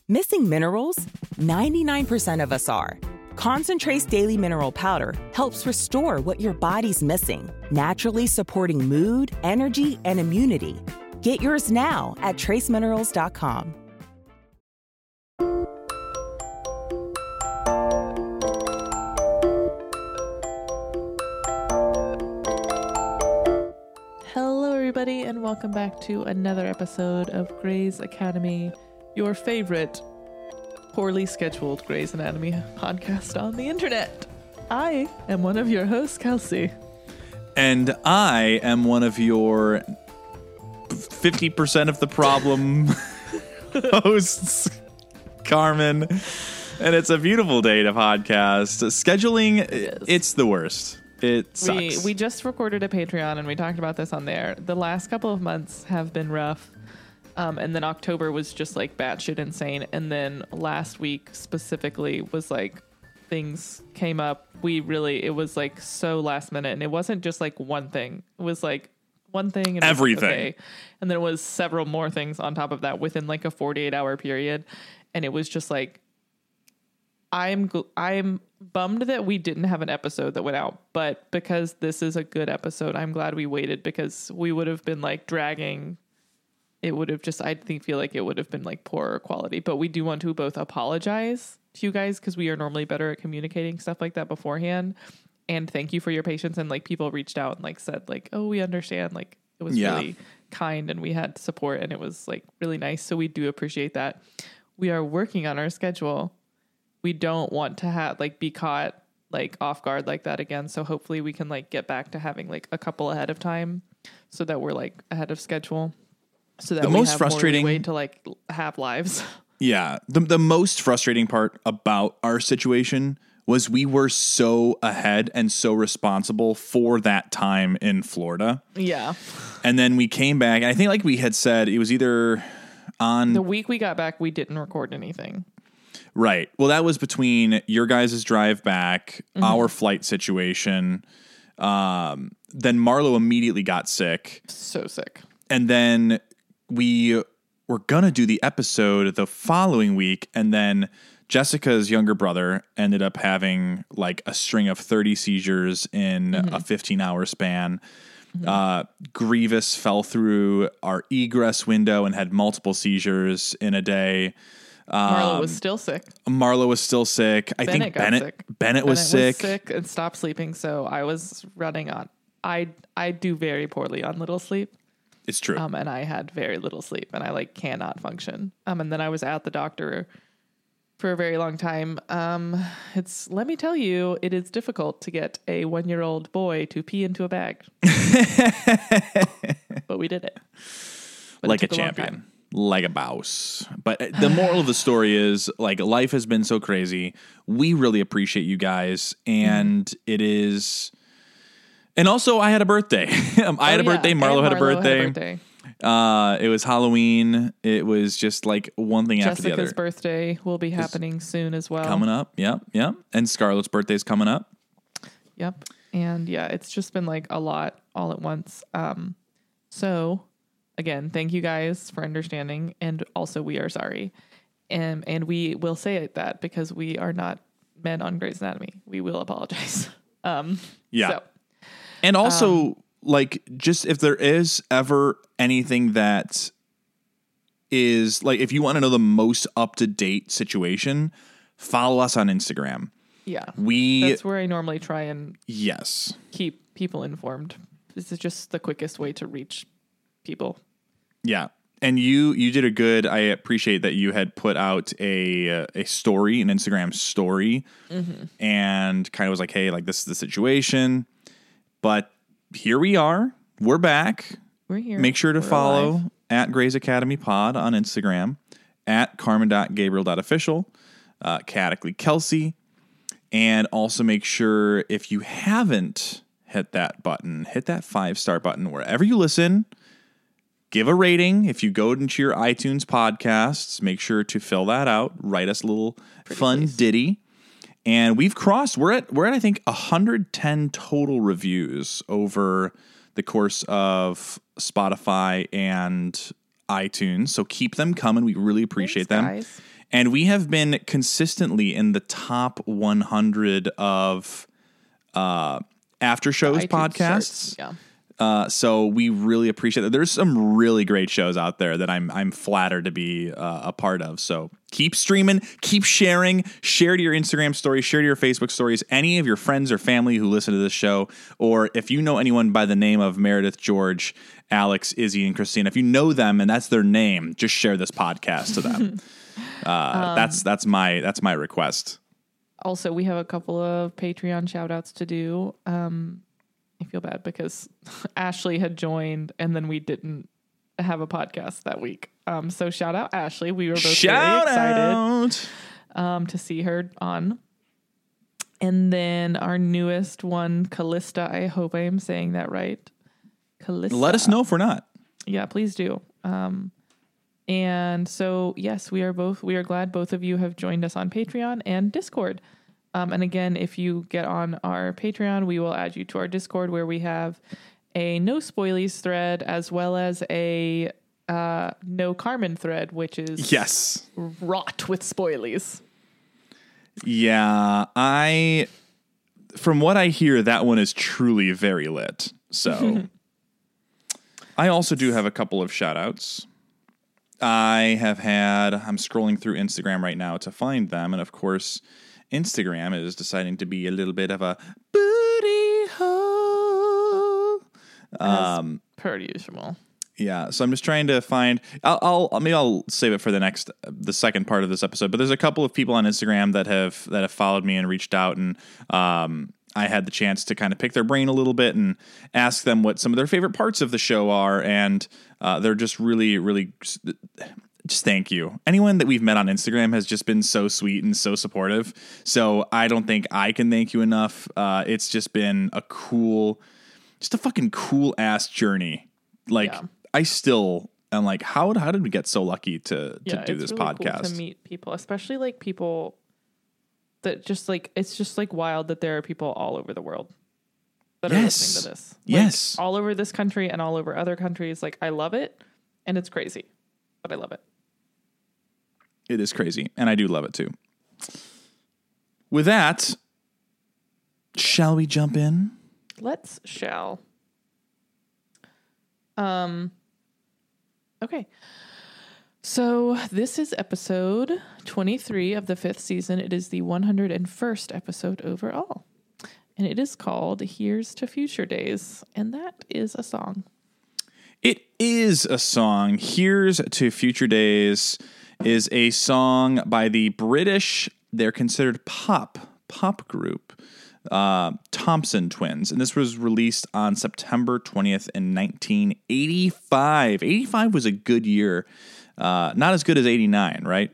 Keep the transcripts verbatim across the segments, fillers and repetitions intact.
Missing minerals? ninety-nine percent of us are. Concentrate's Daily Mineral Powder helps restore what your body's missing, naturally supporting mood, energy, and immunity. Get yours now at trace minerals dot com. Hello, everybody, and welcome back to another episode of Grey's Academy, your favorite poorly scheduled Grey's Anatomy podcast on the internet. I am one of your hosts, Kelsey. And I am one of your fifty percent of the problem hosts, Carmen. And it's a beautiful day to podcast. Scheduling, it it's the worst. It sucks. We, we just recorded a Patreon, and we talked about this on there. The last couple of months have been rough. Um, and then October was just like batshit insane. And then last week specifically was like things came up. We really, it was like so last minute. And it wasn't just like one thing. It was like one thing. And everything. Okay. And then it was several more things on top of that within like a forty-eight hour period. And it was just like, I'm, I'm bummed that we didn't have an episode that went out. But because this is a good episode, I'm glad we waited, because we would have been like dragging. It would have just, I think, feel like it would have been like poorer quality. But we do want to both apologize to you guys, because we are normally better at communicating stuff like that beforehand. And thank you for your patience. And like people reached out and like said like, oh, we understand. Like it was yeah. really kind, and we had support, and it was like really nice. So we do appreciate that. We are working on our schedule. We don't want to have like be caught like off guard like that again. So hopefully we can like get back to having like a couple ahead of time, so that we're like ahead of schedule. So that the we most have frustrating more way to like have lives. Yeah. The, the most frustrating part about our situation was we were so ahead and so responsible for that time in Florida. Yeah. And then we came back, and I think like we had said, it was either on the week we got back, we didn't record anything. Right. Well, that was between your guys' drive back, mm-hmm. our flight situation. Um, then Marlo immediately got sick. So sick. And then we were going to do the episode the following week, and then Jessica's younger brother ended up having like a string of thirty seizures in mm-hmm. a fifteen hour span. Mm-hmm. Uh, Grievous fell through our egress window and had multiple seizures in a day. Um, Marlo was still sick. Marlo was still sick. I Bennett think got Bennett, sick. Bennett Bennett was sick. was sick and stopped sleeping. So I was running on. I I do very poorly on little sleep. It's true. Um, and I had very little sleep, and I like cannot function. Um, and then I was at the doctor for a very long time. Um, it's, let me tell you, it is difficult to get a one year old boy to pee into a bag, but we did it. But like it a a champion, like a boss. But the moral of the story is like life has been so crazy. We really appreciate you guys. And mm. it is, And also, I had a birthday. I had oh, a yeah. birthday. Marlo, had, a Marlo birthday. had a birthday. Uh, it was Halloween. It was just like one thing Jessica's after the other. Jessica's birthday will be happening soon as well. Coming up. Yep. Yep. And Scarlett's birthday's coming up. Yep. And yeah, it's just been like a lot all at once. Um, so again, thank you guys for understanding. And also, we are sorry. And, and we will say it that because we are not men on Grey's Anatomy. We will apologize. Um, yeah. So. And also, um, like, just if there is ever anything that is, like, if you want to know the most up-to-date situation, follow us on Instagram. Yeah. We That's where I normally try and yes keep people informed. This is just the quickest way to reach people. Yeah. And you you did a good, I appreciate that you had put out a a story, an Instagram story, mm-hmm. and kind of was like, hey, like, this is the situation. But here we are. We're back. We're here. Make sure to We're follow alive. at Grey's Academy Pod on Instagram, at carmen dot gabriel dot official, uh, Catacly Kelsey. And also make sure, if you haven't hit that button, hit that five-star button wherever you listen. Give a rating. If you go into your iTunes podcasts, make sure to fill that out. Write us a little Pretty fun please. ditty. And we've crossed, we're at, we're at, I think, one hundred ten total reviews over the course of Spotify and iTunes. So keep them coming. We really appreciate Thanks, them. guys. And we have been consistently in the top one hundred of uh, after shows podcasts. Charts, yeah. Uh, so we really appreciate that. There's some really great shows out there that I'm I'm flattered to be uh, a part of. So keep streaming, keep sharing, share to your Instagram stories, share to your Facebook stories, any of your friends or family who listen to this show, or if you know anyone by the name of Meredith, George, Alex, Izzy, and Christina, if you know them and that's their name, just share this podcast to them. uh, um, that's that's my that's my request. Also, we have a couple of Patreon shout outs to do. Um, I feel bad because Ashley had joined and then we didn't have a podcast that week. Um, so shout out Ashley. We were both shout very excited out. Um, to see her on. And then our newest one, Callista. I hope I am saying that right. Callista. Let us know if we're not. Yeah, please do. Um, and so, yes, we are both, we are glad both of you have joined us on Patreon and Discord. Um, and again, if you get on our Patreon, we will add you to our Discord where we have a no spoilies thread as well as a uh, no Carmen thread, which is yes wrought with spoilies. Yeah, I, from what I hear, that one is truly very lit. So I also do have a couple of shout outs. I have had, I'm scrolling through Instagram right now to find them. And of course, Instagram is deciding to be a little bit of a booty hole. Um, per usual. Yeah, so I'm just trying to find. I'll, I'll maybe I'll save it for the next, the second part of this episode. But there's a couple of people on Instagram that have that have followed me and reached out, and um, I had the chance to kind of pick their brain a little bit and ask them what some of their favorite parts of the show are, and uh, they're just really, really. Just thank you. Anyone that we've met on Instagram has just been so sweet and so supportive. So I don't think I can thank you enough. Uh, it's just been a cool, just a fucking cool ass journey. Like yeah. I still am like, how how did we get so lucky to to yeah, do it's this really podcast? Cool to meet people, especially like people that just like it's just like wild that there are people all over the world that yes. are listening to this. Like, yes, all over this country and all over other countries. Like I love it, and it's crazy, but I love it. It is crazy, and I do love it too. With that, shall we jump in? Let's shall. Um. Okay. So this is episode twenty-three of the fifth season. It is the one hundred first episode overall, and it is called "Here's to Future Days," and that is a song. It is a song. "Here's to Future Days" is a song by the British, they're considered pop, pop group, uh, Thompson Twins. And this was released on September twentieth in nineteen eighty-five. eighty-five was a good year. Uh, not as good as eighty-nine, right?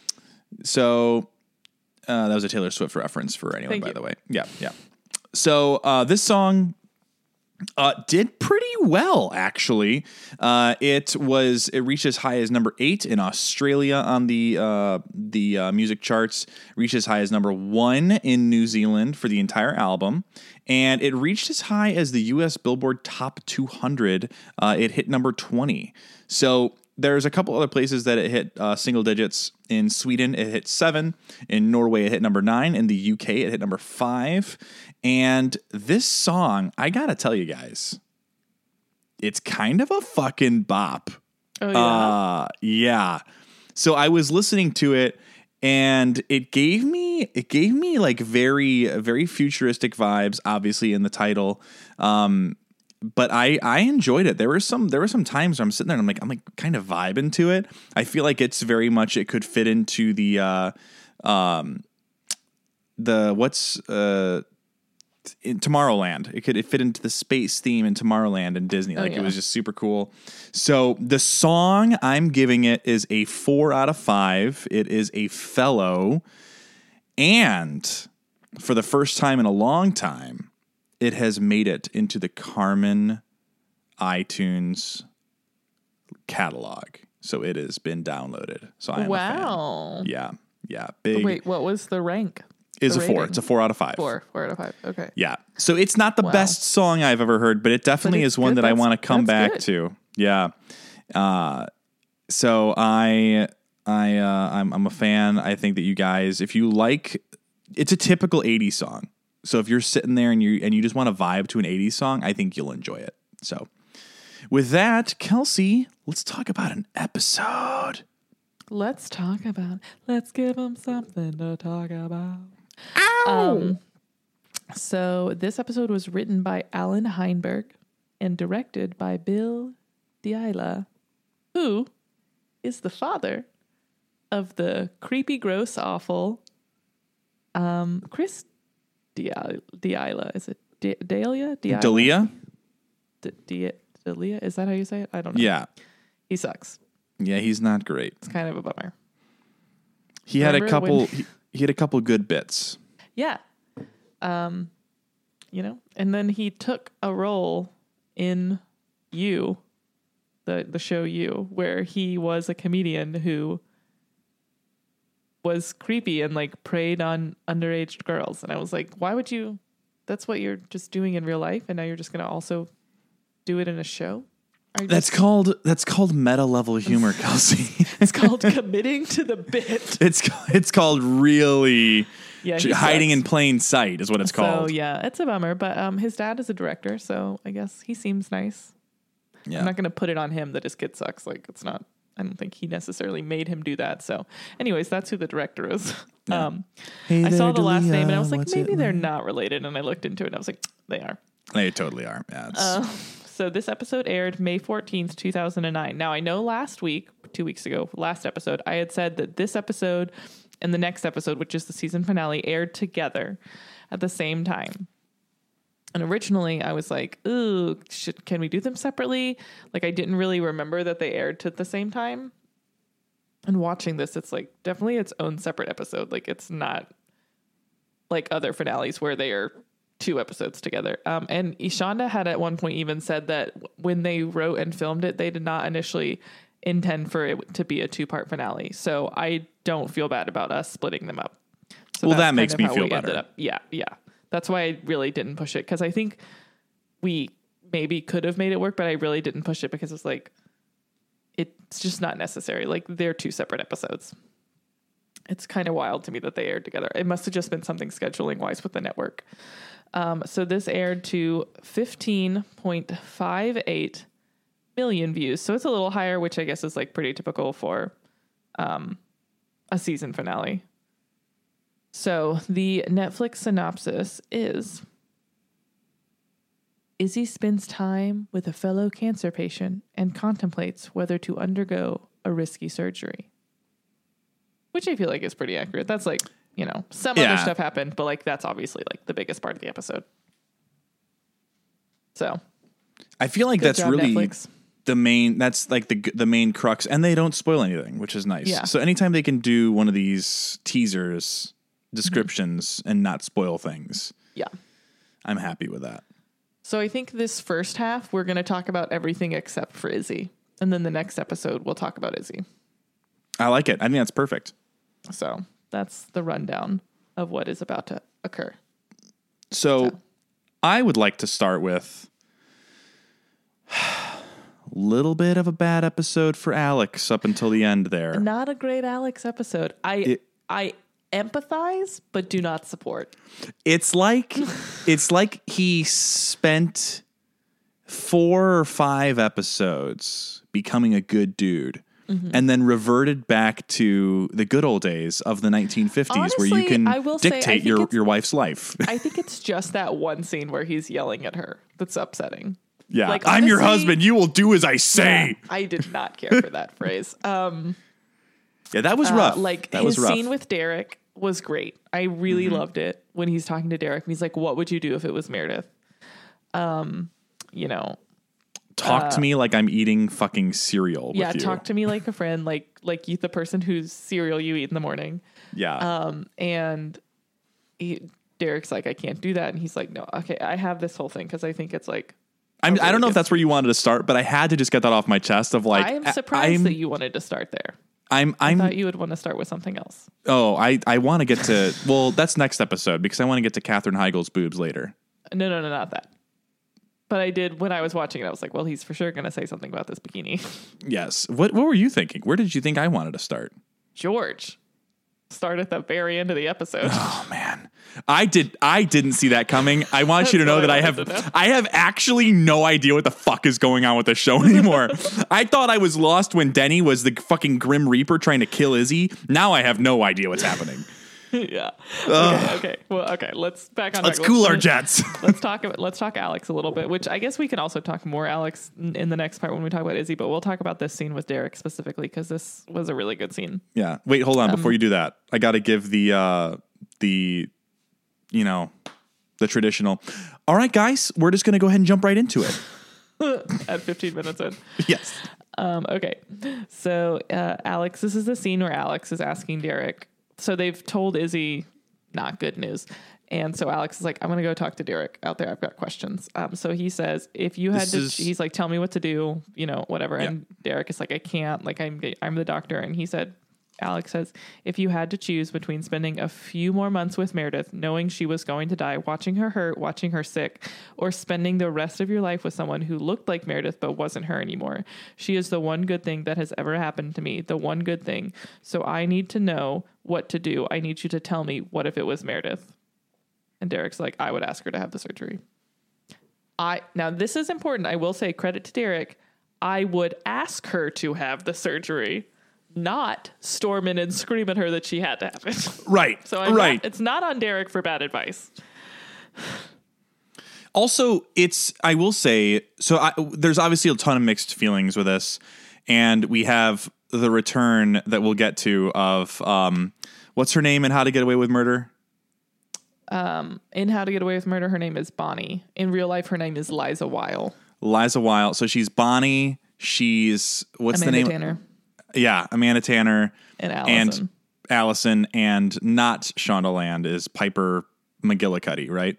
So uh, that was a Taylor Swift reference for anyone, Thank by you. the way. Yeah, yeah. So uh, this song Uh, did pretty well, actually. Uh, it was it reached as high as number eight in Australia on the uh, the uh, music charts. Reached as high as number one in New Zealand for the entire album, and it reached as high as the U S Billboard Top two hundred. Uh, it hit number twenty. So there's a couple other places that it hit uh, single digits. In Sweden, it hit seven. In Norway, it hit number nine. In the U K, it hit number five. And this song, I gotta tell you guys, it's kind of a fucking bop. Oh, yeah? Uh, yeah. So I was listening to it, and it gave me, it gave me like very, very futuristic vibes, obviously in the title. Um, But I, I enjoyed it. There were some there were some times where I'm sitting there and I'm like I'm like kind of vibing to it. I feel like it's very much it could fit into the uh, um, the what's uh, in Tomorrowland. It could it fit into the space theme in Tomorrowland and Disney. Like oh, yeah. It was just super cool. So the song I'm giving it is a four out of five. It is a fellow, and for the first time in a long time, it has made it into the Carmen iTunes catalog. So it has been downloaded. So I am wow. a fan. Yeah. Yeah. Big. Wait, what was the rank? Is the a four. rating? It's a four out of five. Four. Four out of five. Okay. Yeah. So it's not the Wow. best song I've ever heard, but it definitely But it's is one good. that I That's- want to come that's back good. to. Yeah. Uh, so I I uh, I'm I'm a fan. I think that you guys, if you like, it's a typical eighties song. So if you're sitting there and you and you just want to vibe to an eighties song, I think you'll enjoy it. So with that, Kelsey, let's talk about an episode. Let's talk about. Let's give them something to talk about. Ow! Um, so this episode was written by Alan Heinberg and directed by Bill D'Aila, who is the father of the creepy, gross, awful um, Chris D'Aila. D'Aila. Is it D- Dahlia? D'Aila? Dalia? D- D- Dalia? Is that how you say it? I don't know. Yeah. He sucks. Yeah, he's not great. It's kind of a bummer. He had Remember a couple when- he, he had a couple good bits. Yeah. Um, you know, and then he took a role in You, the the show You, where he was a comedian who was creepy and like preyed on underage girls. And I was like, why would you? That's what you're just doing in real life, and now you're just going to also do it in a show? Are you That's just- called that's called meta level humor, Kelsey. it's called committing to the bit. It's it's called really Yeah, he hiding sucks. in plain sight is what it's called. So yeah, it's a bummer. But um, his dad is a director, so I guess he seems nice. Yeah. I'm not going to put it on him that his kid sucks. Like, it's not, I don't think he necessarily made him do that. So anyways, that's who the director is. Yeah. Um, Hey I saw there, the last Dalia, name and I was like, what's maybe it they're like? not related. And I looked into it and I was like, they are. They totally are. Yeah. It's, Uh, so this episode aired May fourteenth, two thousand nine. Now I know last week, two weeks ago, last episode, I had said that this episode and the next episode, which is the season finale, aired together at the same time. And originally I was like, ooh, should, can we do them separately? Like I didn't really remember that they aired to the same time. And watching this, it's like definitely its own separate episode. Like it's not like other finales where they are two episodes together. Um, and Ishanda had at one point even said that when they wrote and filmed it, they did not initially intend for it to be a two-part finale. So I don't feel bad about us splitting them up. So Well, that's that kind makes of me how feel we ended better. up. Yeah, yeah. That's why I really didn't push it, because I think we maybe could have made it work, but I really didn't push it because it's like, it's just not necessary. Like they're two separate episodes. It's kind of wild to me that they aired together. It must have just been something scheduling wise with the network. Um, so this aired to fifteen point five eight million views. So it's a little higher, which I guess is like pretty typical for um, a season finale. So the Netflix synopsis is: Izzy spends time with a fellow cancer patient and contemplates whether to undergo a risky surgery. Which I feel like is pretty accurate. That's like, you know, some Yeah. other stuff happened, but like that's obviously like the biggest part of the episode. So I feel like good that's job, really Netflix. the main. That's like the the main crux, and they don't spoil anything, which is nice. Yeah. So anytime they can do one of these teasers, descriptions, Mm-hmm. and not spoil things, Yeah. I'm happy with that. So I think this first half, we're going to talk about everything except for Izzy. And then the next episode, we'll talk about Izzy. I like it. I think that's perfect. So that's the rundown of what is about to occur. So, So. I would like to start with a little bit of a bad episode for Alex up until the end there. Not a great Alex episode. I It- I empathize, but do not support. It's like it's like he spent four or five episodes becoming a good dude. Mm-hmm. And then reverted back to the good old days of the nineteen fifties where you Honestly, can I will say, I dictate think your, it's- your wife's life. I think it's just that one scene where he's yelling at her that's upsetting. Yeah. Like, I'm your honestly- husband. You will do as I say. Yeah, I did not care for that phrase. Um, Yeah, that was uh, rough. like that his was rough. scene with Derek was great. I really Mm-hmm. loved it when he's talking to Derek and he's like, "What would you do if it was Meredith?" Um, you know, Talk to me like I'm eating fucking cereal with yeah, you. talk to me like a friend, like like you, the person whose cereal you eat in the morning. yeah. Um, and he, Derek's like, "I can't do that," and he's like, "No, okay, I have this whole thing because I think it's like." I'm, I really don't know if good that's where you wanted to start, but I had to just get that off my chest of like, I'm I- surprised I'm, that you wanted to start there. I'm, I I'm, thought you would want to start with something else. oh, I, I want to get to, well, that's next episode because I want to get to Katherine Heigl's boobs later. No, no, no, not that. But I did, when I was watching it, I was like, well, he's for sure going to say something about this bikini. Yes. What, what were you thinking? Where did you think I wanted to start? George start at the very end of the episode. Oh man. I did I didn't see that coming. I want you to know that I have know. I have actually no idea what the fuck is going on with the show anymore. I thought I was lost when Denny was the fucking Grim Reaper trying to kill Izzy. Now I have no idea what's happening. Yeah. Okay, okay. Well, okay. Let's back on. Let's track. cool let's, our jets. let's talk about let's talk Alex a little bit, which I guess we can also talk more Alex in, in the next part when we talk about Izzy, but we'll talk about this scene with Derek specifically because this was a really good scene. Yeah. Wait, hold on. Um, Before you do that, I got to give the uh, the you know the traditional. All right, guys, we're just gonna go ahead and jump right into it. At fifteen minutes in. Yes. Um, okay. So uh, Alex, this is the scene where Alex is asking Derek. So they've told Izzy not good news. And so Alex is like, I'm going to go talk to Derek out there. I've got questions. Um, so he says, if you had This to, is- he's like, tell me what to do, you know, whatever. Yeah. And Derek is like, I can't, like, I'm, I'm the doctor. And he said, Alex says, if you had to choose between spending a few more months with Meredith, knowing she was going to die, watching her hurt, watching her sick, or spending the rest of your life with someone who looked like Meredith but wasn't her anymore. She is the one good thing that has ever happened to me, the one good thing. So I need to know what to do. I need you to tell me, what if it was Meredith? And Derek's like, I would ask her to have the surgery. I now this is important. I will say, credit to Derek. I would ask her to have the surgery, not storm in and scream at her that she had to have it. Right. So I'm right. not, it's not on Derek for bad advice. Also, it's, I will say, so I, there's obviously a ton of mixed feelings with this. And we have the return that we'll get to of, um, what's her name in How to Get Away with Murder? Um, in How to Get Away with Murder, her name is Bonnie. In real life, her name is Liza Weil. Liza Weil. So she's Bonnie. She's, what's Amanda the name? Tanner. Yeah, Amanda Tanner. And Allison. And Allison, and not Shonda Land is Piper McGillicuddy, right?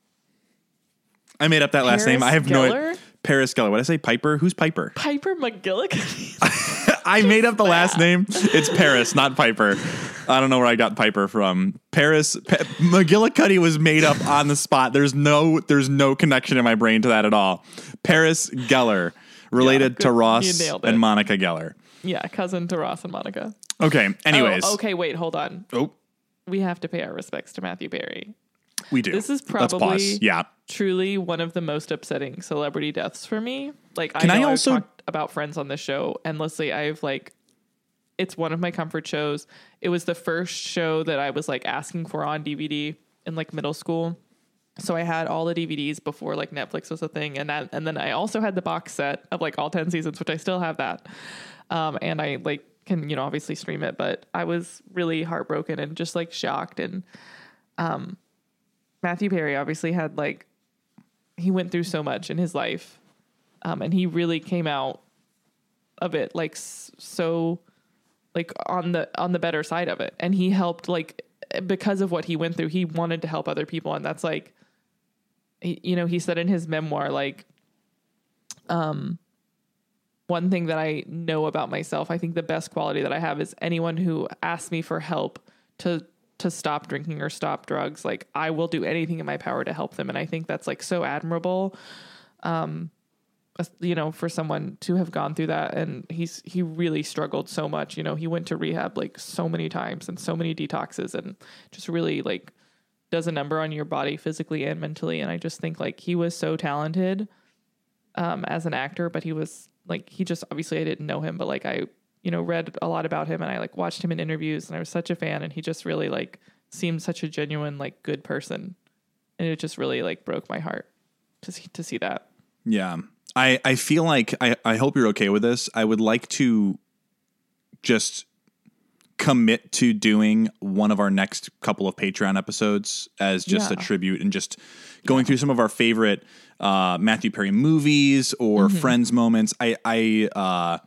I made up that last Paris name. I have Geller? no idea. Paris Geller. What did I say? Piper? Who's Piper? Piper McGillicuddy. I made up the last name. It's Paris, not Piper. I don't know where I got Piper from. Paris P- McGillicuddy was made up on the spot. There's no there's no connection in my brain to that at all. Paris Geller, related Yeah, to good. Ross You nailed it. and Monica Geller. Yeah, cousin to Ross and Monica. Okay. Anyways. Oh, okay, wait, hold on. Oh, We have to pay our respects to Matthew Perry. we do. This is Let's probably pause. Yeah. truly one of the most upsetting celebrity deaths for me. Like, Can I I know also- I've talked about Friends on this show endlessly. I've like, it's one of my comfort shows. It was the first show that I was like asking for on D V D in like middle school. So I had all the D V Ds before like Netflix was a thing, and that, and then I also had the box set of like all ten seasons, which I still have that. Um, and I like can you know obviously stream it, but I was really heartbroken and just like shocked. And um, Matthew Perry obviously had like he went through so much in his life, um, and he really came out of it like s- so like on the on the better side of it, and he helped like because of what he went through. He wanted to help other people, and that's like he, you know he said in his memoir like um one thing that I know about myself, I think the best quality that I have is anyone who asks me for help to to stop drinking or stop drugs, like I will do anything in my power to help them. And I think that's like so admirable, um, you know, for someone to have gone through that. And he's, he really struggled so much. You know, he went to rehab like so many times and so many detoxes, and just really like does a number on your body physically and mentally. And I just think like he was so talented, um, as an actor, but he was like, he just, obviously I didn't know him, but like I, you know, read a lot about him, and I like watched him in interviews, and I was such a fan, and he just really like seemed such a genuine, like good person. And it just really like broke my heart to see, to see that. Yeah. I, I feel like I, I hope you're okay with this. I would like to just commit to doing one of our next couple of Patreon episodes as just Yeah. a tribute, and just going through some of our favorite uh, Matthew Perry movies or Mm-hmm. Friends moments. I, I, uh,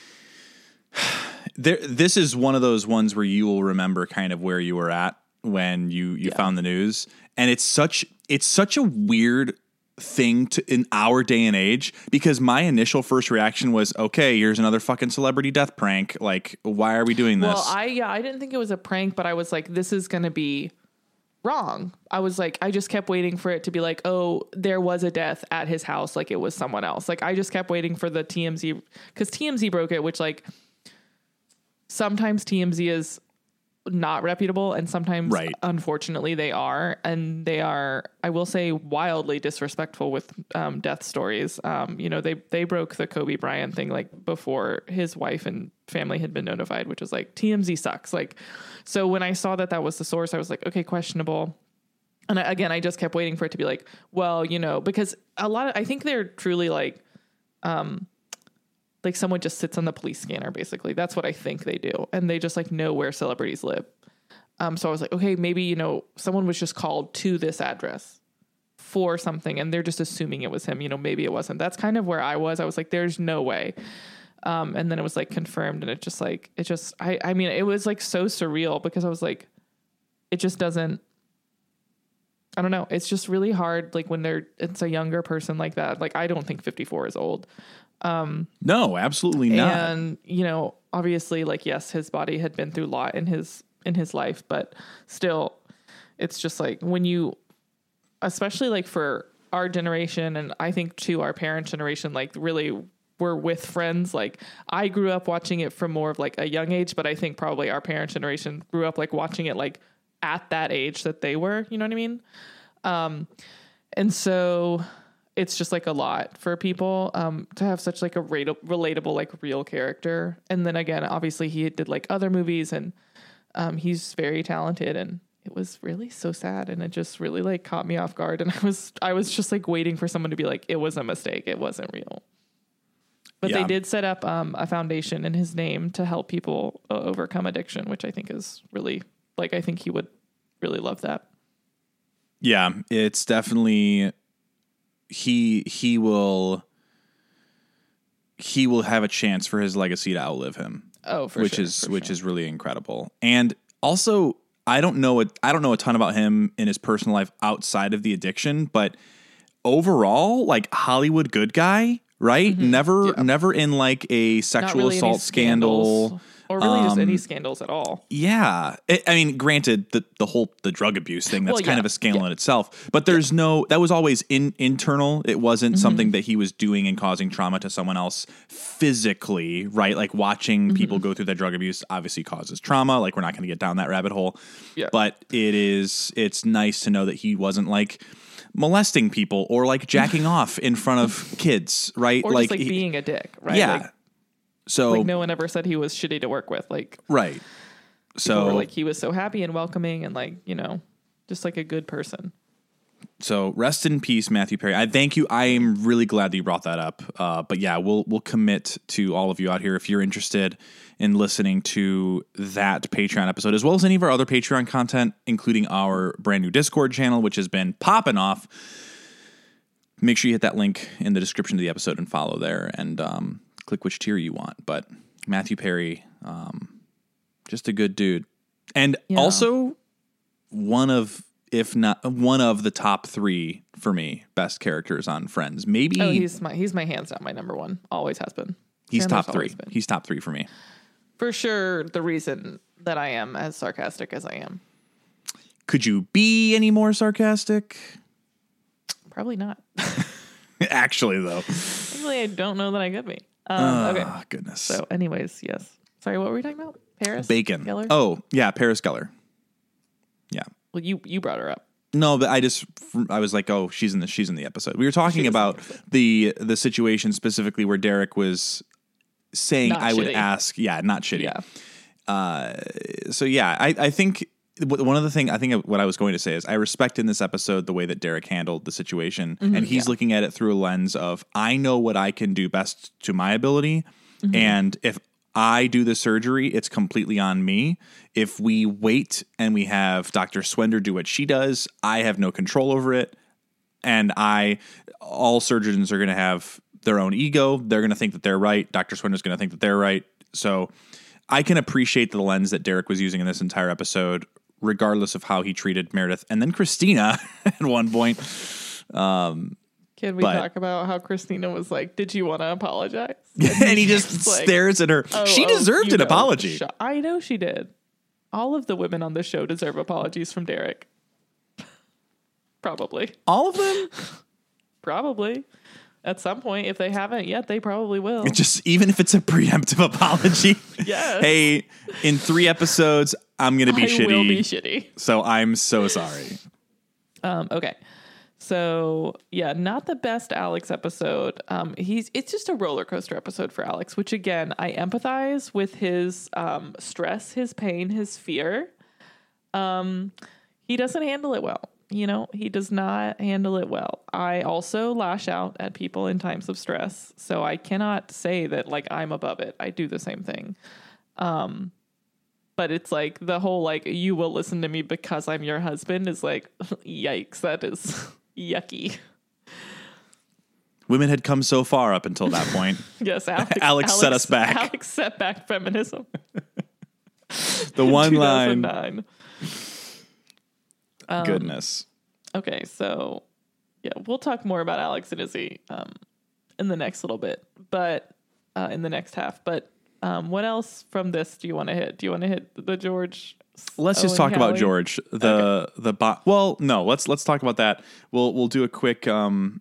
there, this is one of those ones where you will remember kind of where you were at when you, you Yeah. found the news. And it's such, it's such a weird thing to in our day and age, because my initial first reaction was, okay, here's another fucking celebrity death prank. Like, why are we doing this? Well, I, yeah, I didn't think it was a prank, but I was like, this is going to be wrong. I was like, I just kept waiting for it to be like, oh, there was a death at his house. Like it was someone else. Like I just kept waiting for the T M Z, because T M Z broke it, which like sometimes T M Z is not reputable, and sometimes right. unfortunately they are, and they are, I will say, wildly disrespectful with um, death stories. Um, you know, they, they broke the Kobe Bryant thing like before his wife and family had been notified, which was like, T M Z sucks. Like, so when I saw that that was the source, I was like, okay, questionable. And I, again, I just kept waiting for it to be like, well, you know, because a lot of, I think they're truly like, um, like someone just sits on the police scanner, basically. That's what I think they do. And they just like know where celebrities live. Um, so I was like, okay, maybe, you know, someone was just called to this address for something and they're just assuming it was him. You know, maybe it wasn't. That's kind of where I was. I was like, there's no way. Um, and then it was like confirmed, and it just like, it just, I, I mean, it was like so surreal because I was like, it just doesn't, I don't know. It's just really hard. Like when they're, it's a younger person like that. Like, I don't think fifty-four is old. Um, no, absolutely not. And, you know, obviously like, yes, his body had been through a lot in his, in his life, but still it's just like when you, especially like for our generation, and I think too, our parents' generation, like really were with Friends. Like I grew up watching it from more of like a young age, but I think probably our parents' generation grew up like watching it like at that age that they were, you know what I mean? Um, and so it's just like a lot for people, um, to have such like a rate- relatable, like real character. And then again, obviously he did like other movies, and, um, he's very talented, and it was really so sad. And it just really like caught me off guard. And I was, I was just like waiting for someone to be like, it was a mistake. It wasn't real. But yeah. They did set up, um, a foundation in his name to help people uh, overcome addiction, which I think is really, like, I think he would really love that. Yeah, it's definitely, he he will he will have a chance for his legacy to outlive him. Oh, for which sure, is for which sure. is really incredible. And also, I don't know it. I don't know a ton about him in his personal life outside of the addiction, but overall, like Hollywood good guy, right? Mm-hmm. Never, yeah. never in like a sexual really assault scandal. Or really um, just any um, scandals at all. Yeah. It, I mean, granted, the, the whole the drug abuse thing, that's well, kind yeah, of a scandal yeah. in itself. But there's yeah. no, that was always in, internal. It wasn't mm-hmm. something that he was doing and causing trauma to someone else physically, right? Like watching mm-hmm. people go through that drug abuse obviously causes trauma. Like we're not going to get down that rabbit hole. Yeah. But it is, it's nice to know that he wasn't like molesting people or like jacking off in front of kids, right? Or like, just like he, being a dick, right? Yeah. Like, So like no one ever said he was shitty to work with, like right. So were, like he was so happy and welcoming and like, you know, just like a good person. So rest in peace, Matthew Perry. I thank you. I am really glad that you brought that up. Uh, but yeah, we'll we'll commit to all of you out here if you're interested in listening to that Patreon episode, as well as any of our other Patreon content, including our brand new Discord channel, which has been popping off. Make sure you hit that link in the description of the episode and follow there, and um, click which tier you want. But Matthew Perry, um, just a good dude. And yeah. also one of, if not one of the top three for me, best characters on Friends. Maybe. Oh, he's my, he's my hands down, my number one. Always has been. He's Chandler's top three. He's top three for me. For sure. The reason that I am as sarcastic as I am. Could you be any more sarcastic? Probably not. Actually, though. Actually, I don't know that I could be. Um, oh, okay. Goodness. So, anyways, yes. Sorry, what were we talking about? Paris? Bacon. Geller? Oh, yeah, Paris Geller. Yeah. Well, you you brought her up. No, but I just I was like, oh, she's in the she's in the episode. We were talking about the the situation specifically where Derek was saying not I shitty. would ask, yeah, not shitty. Yeah. Uh, so yeah, I I think. One of the things I think what I was going to say is I respect in this episode the way that Derek handled the situation, mm-hmm, and he's yeah. looking at it through a lens of I know what I can do best to my ability, mm-hmm. and if I do the surgery, it's completely on me. If we wait and we have Doctor Swender do what she does, I have no control over it, and I all surgeons are going to have their own ego. They're going to think that they're right. Doctor Swender's going to think that they're right. So I can appreciate the lens that Derek was using in this entire episode, regardless of how he treated Meredith and then Christina at one point. Um, Can we but, talk about how Christina was like, did you want to apologize? And, and he just like, stares at her. Oh, she deserved oh, an know, apology. I know she did. All of the women on this show deserve apologies from Derek. Probably. All of them? Probably. At some point, if they haven't yet, they probably will. It just even if it's a preemptive apology, Yes. Hey, in three episodes, I'm going to be I shitty. will be shitty. So I'm so sorry. Um, okay. So yeah, not the best Alex episode. Um, he's it's just a roller coaster episode for Alex, which again, I empathize with his um, stress, his pain, his fear. Um, he doesn't handle it well. You know, he does not handle it well. I also lash out at people in times of stress. So I cannot say that like I'm above it. I do the same thing. Um, but it's like the whole like you will listen to me because I'm your husband is like, yikes, that is yucky. Women had come so far up until that point. Yes, Alex, Alex, Alex set us back. Alex set back feminism. The one line. two thousand nine. Um, Goodness. Okay, so yeah, we'll talk more about Alex and Izzy um, in the next little bit, but uh, in the next half. But um, what else from this do you want to hit? Do you want to hit the George? Let's just Owen talk about Callie? George. The Okay. the bo- well, no, let's let's talk about that. We'll we'll do a quick um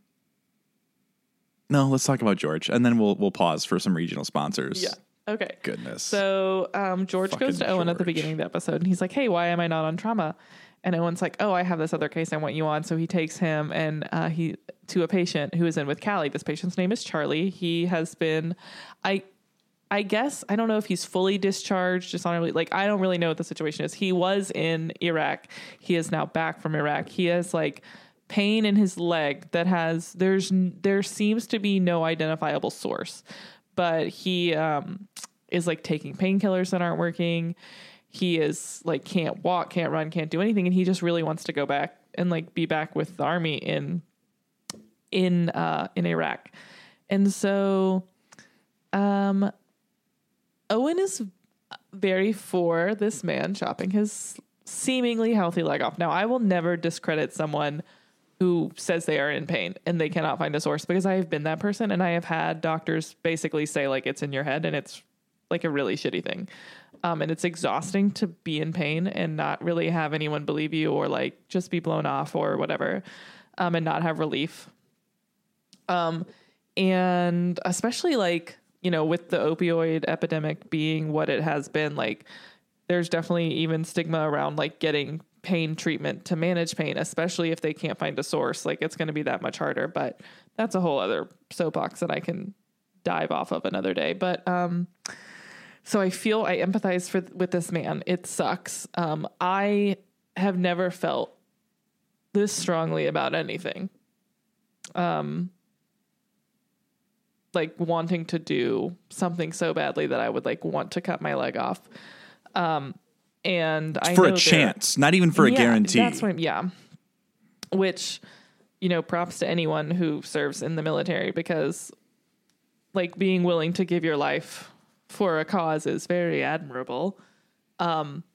No, let's talk about George and then we'll we'll pause for some regional sponsors. Yeah. Okay. Goodness. So um, George Fucking goes to Owen at the George. beginning of the episode, and he's like, "Hey, why am I not on trauma?" And Owen's like, "Oh, I have this other case I want you on." So he takes him and uh, he to a patient who is in with Callie. This patient's name is Charlie. He has been, I, I guess I don't know if he's fully discharged dishonorably. Like I don't really know what the situation is. He was in Iraq. He is now back from Iraq. He has like pain in his leg that has there's there seems to be no identifiable source, but he um, is like taking painkillers that aren't working. He is like, can't walk, can't run, can't do anything. And he just really wants to go back and like be back with the army in, in, uh, in Iraq. And so, um, Owen is very for this man chopping his seemingly healthy leg off. Now I will never discredit someone who says they are in pain and they cannot find a source, because I have been that person and I have had doctors basically say like, it's in your head, and it's like a really shitty thing. Um, and it's exhausting to be in pain and not really have anyone believe you, or like just be blown off or whatever, um, and not have relief. Um, and especially like, you know, with the opioid epidemic being what it has been, like there's definitely even stigma around like getting pain treatment to manage pain, especially if they can't find a source. Like it's going to be that much harder, but that's a whole other soapbox that I can dive off of another day. But, um, so I feel I empathize for with this man. It sucks. Um, I have never felt this strongly about anything. Um, like wanting to do something so badly that I would like want to cut my leg off. Um, and I for know a there- chance, not even for a yeah, guarantee. That's what, yeah. Which, you know, props to anyone who serves in the military, because like being willing to give your life for a cause is very admirable. Um,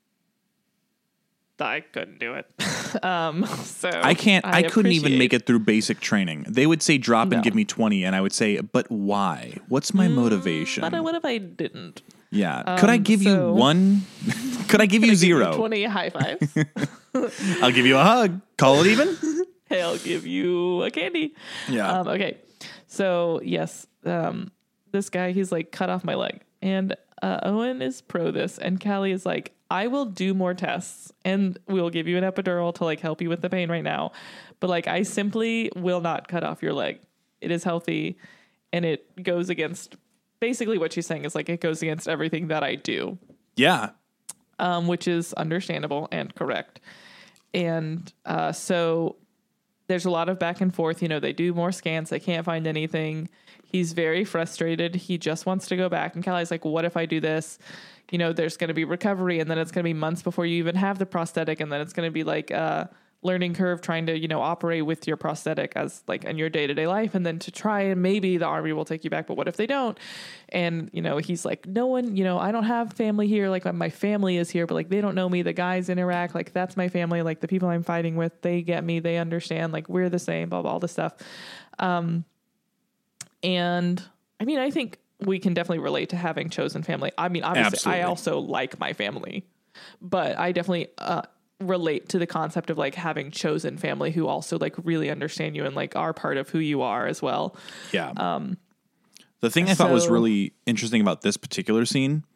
I couldn't do it. um, so I can't, I, couldn't even appreciate- make it through basic training. They would say drop and No. give me twenty, and I would say, but why? What's my motivation? But what if I didn't? Yeah. Could I Um, give you so- one? Could I give you zero? twenty high fives. I'll give you a hug. Call it even? Hey, I'll give you a candy. Yeah. Um, okay. So yes, um, this guy, he's like, cut off my leg. And uh, Owen is pro this. And Callie is like, I will do more tests and we'll give you an epidural to like help you with the pain right now. But like, I simply will not cut off your leg. It is healthy. And it goes against basically what she's saying is like, it goes against everything that I do. Yeah. Um, which is understandable and correct. And uh, so there's a lot of back and forth. You know, they do more scans. They can't find anything. He's very frustrated. He just wants to go back. And Callie's like, what if I do this? You know, there's going to be recovery, and then it's going to be months before you even have the prosthetic. And then it's going to be like a learning curve trying to, you know, operate with your prosthetic as like in your day-to-day life. And then to try and maybe the army will take you back. But what if they don't? And, you know, he's like, no one, you know, I don't have family here. Like my family is here, but like, they don't know me. The guys in Iraq, like that's my family. Like the people I'm fighting with, they get me, they understand, like we're the same, blah, blah, all this stuff. Um, and I mean, I think we can definitely relate to having chosen family. I mean, obviously Absolutely. I also like my family, but I definitely, uh, relate to the concept of like having chosen family who also like really understand you and like are part of who you are as well. Yeah. Um, the thing I thought was so- really interesting about this particular scene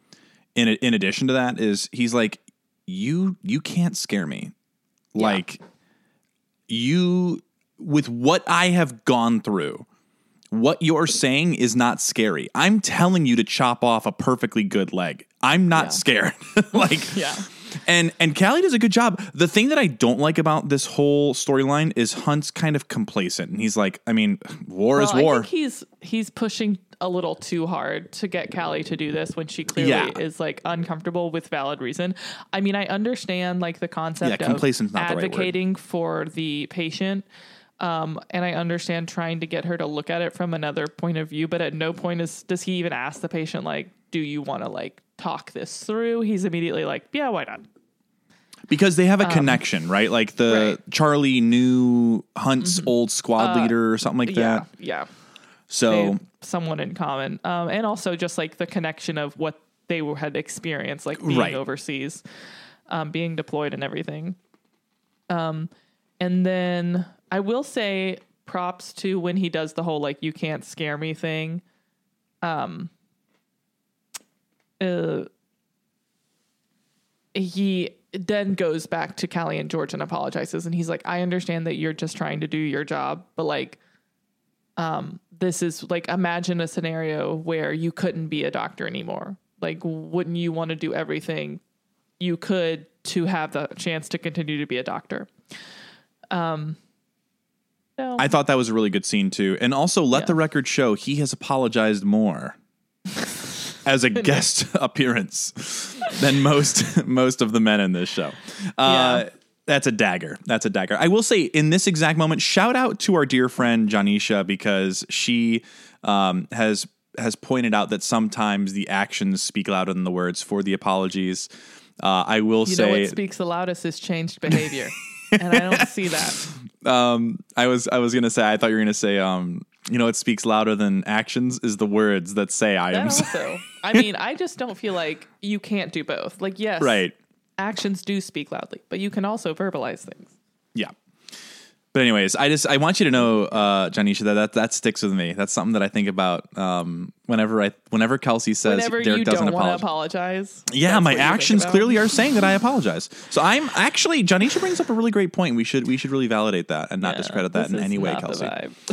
in in addition to that is he's like, you you can't scare me. Yeah. Like you with what I have gone through, what you're saying is not scary. I'm telling you to chop off a perfectly good leg. I'm not yeah. scared. like yeah. And and Callie does a good job. The thing that I don't like about this whole storyline is Hunt's kind of complacent. And he's like, I mean, war well, is war. I think he's he's pushing a little too hard to get Callie to do this when she clearly yeah. is like uncomfortable with valid reason. I mean, I understand like the concept yeah, of advocating the right for the patient. Um, and I understand trying to get her to look at it from another point of view, but at no point is does he even ask the patient, like, do you want to like talk this through? He's immediately like, yeah, why not? Because they have a um, connection, right? Like the right. Charlie knew Hunt's mm-hmm. old squad uh, leader or something like yeah, that. Yeah. So someone in common. Um, and also just like the connection of what they were, had experienced, like being right. overseas, um, being deployed and everything. Um, and then I will say props to when he does the whole, like, you can't scare me thing. Um, uh, he then goes back to Callie and George and apologizes. And he's like, I understand that you're just trying to do your job, but like, um, this is like, imagine a scenario where you couldn't be a doctor anymore. Like, wouldn't you want to do everything you could to have the chance to continue to be a doctor? Um, no. I thought that was a really good scene too. And also let yeah. the record show he has apologized more as a guest appearance than most, most of the men in this show. Uh, yeah. That's a dagger. That's a dagger. I will say in this exact moment, shout out to our dear friend Janisha, because she um, has has pointed out that sometimes the actions speak louder than the words for the apologies. Uh, I will you say, know what speaks the loudest is changed behavior, and I don't see that. Um, I was I was gonna say I thought you were gonna say um, you know what speaks louder than actions is the words that say I am. Also, I mean, I just don't feel like you can't do both. Like, yes, right. actions do speak loudly, but you can also verbalize things. Yeah. But anyways, I just I want you to know, uh, Janisha, that, that that sticks with me. That's something that I think about um, whenever I whenever Kelsey says whenever Derek you doesn't don't apologize. apologize. Yeah, my actions clearly are saying that I apologize. So I'm actually Janisha brings up a really great point. We should we should really validate that and not yeah, discredit that in any way, Kelsey.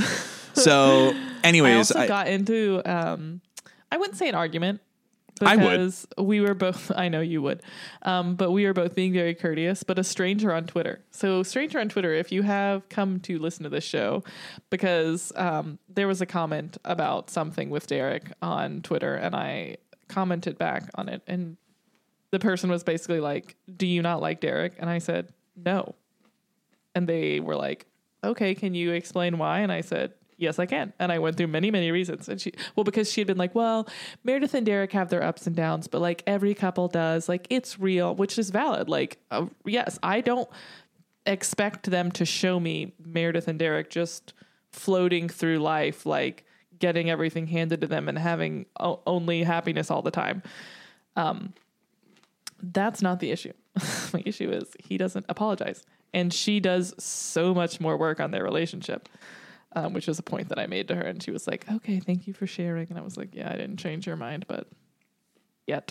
So, anyways, I also I, got into um, I wouldn't say an argument. Because I would. we were both, I know you would, um, but we were both being very courteous, but a stranger on Twitter. So stranger on Twitter, if you have come to listen to this show, because um, there was a comment about something with Derek on Twitter, and I commented back on it. And the person was basically like, do you not like Derek? And I said, no. And they were like, okay, can you explain why? And I said, yes, I can. And I went through many, many reasons. And she, well, because she had been like, well, Meredith and Derek have their ups and downs, but like every couple does, like it's real, which is valid. Like, uh, yes, I don't expect them to show me Meredith and Derek just floating through life, like getting everything handed to them and having o- only happiness all the time. Um, that's not the issue. My issue is he doesn't apologize. And she does so much more work on their relationship. Um, which was a point that I made to her, and she was like, okay, thank you for sharing. And I was like, yeah, I didn't change your mind, but yet.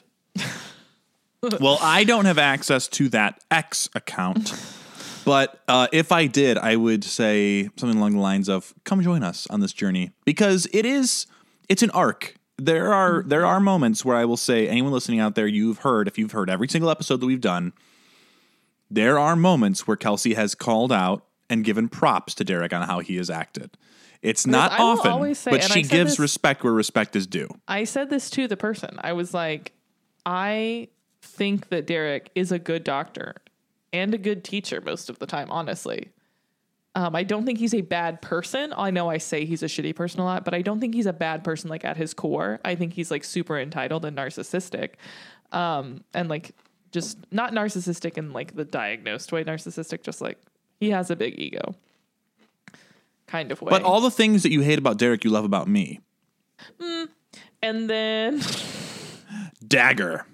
Well, I don't have access to that X account, but uh, if I did, I would say something along the lines of, come join us on this journey, because it is, it's an arc. There are, there are moments where I will say, anyone listening out there, you've heard, if you've heard every single episode that we've done, there are moments where Kelsey has called out and given props to Derek on how he has acted. It's not often, say, but she gives this, respect where respect is due. I said this to the person. I was like, I think that Derek is a good doctor and a good teacher most of the time, honestly. Um, I don't think he's a bad person. I know I say he's a shitty person a lot, but I don't think he's a bad person, like at his core. I think he's like super entitled and narcissistic. Um, and like just not narcissistic in like the diagnosed way, narcissistic, just like he has a big ego kind of way. But all the things that you hate about Derek, you love about me. Mm. And then... Dagger.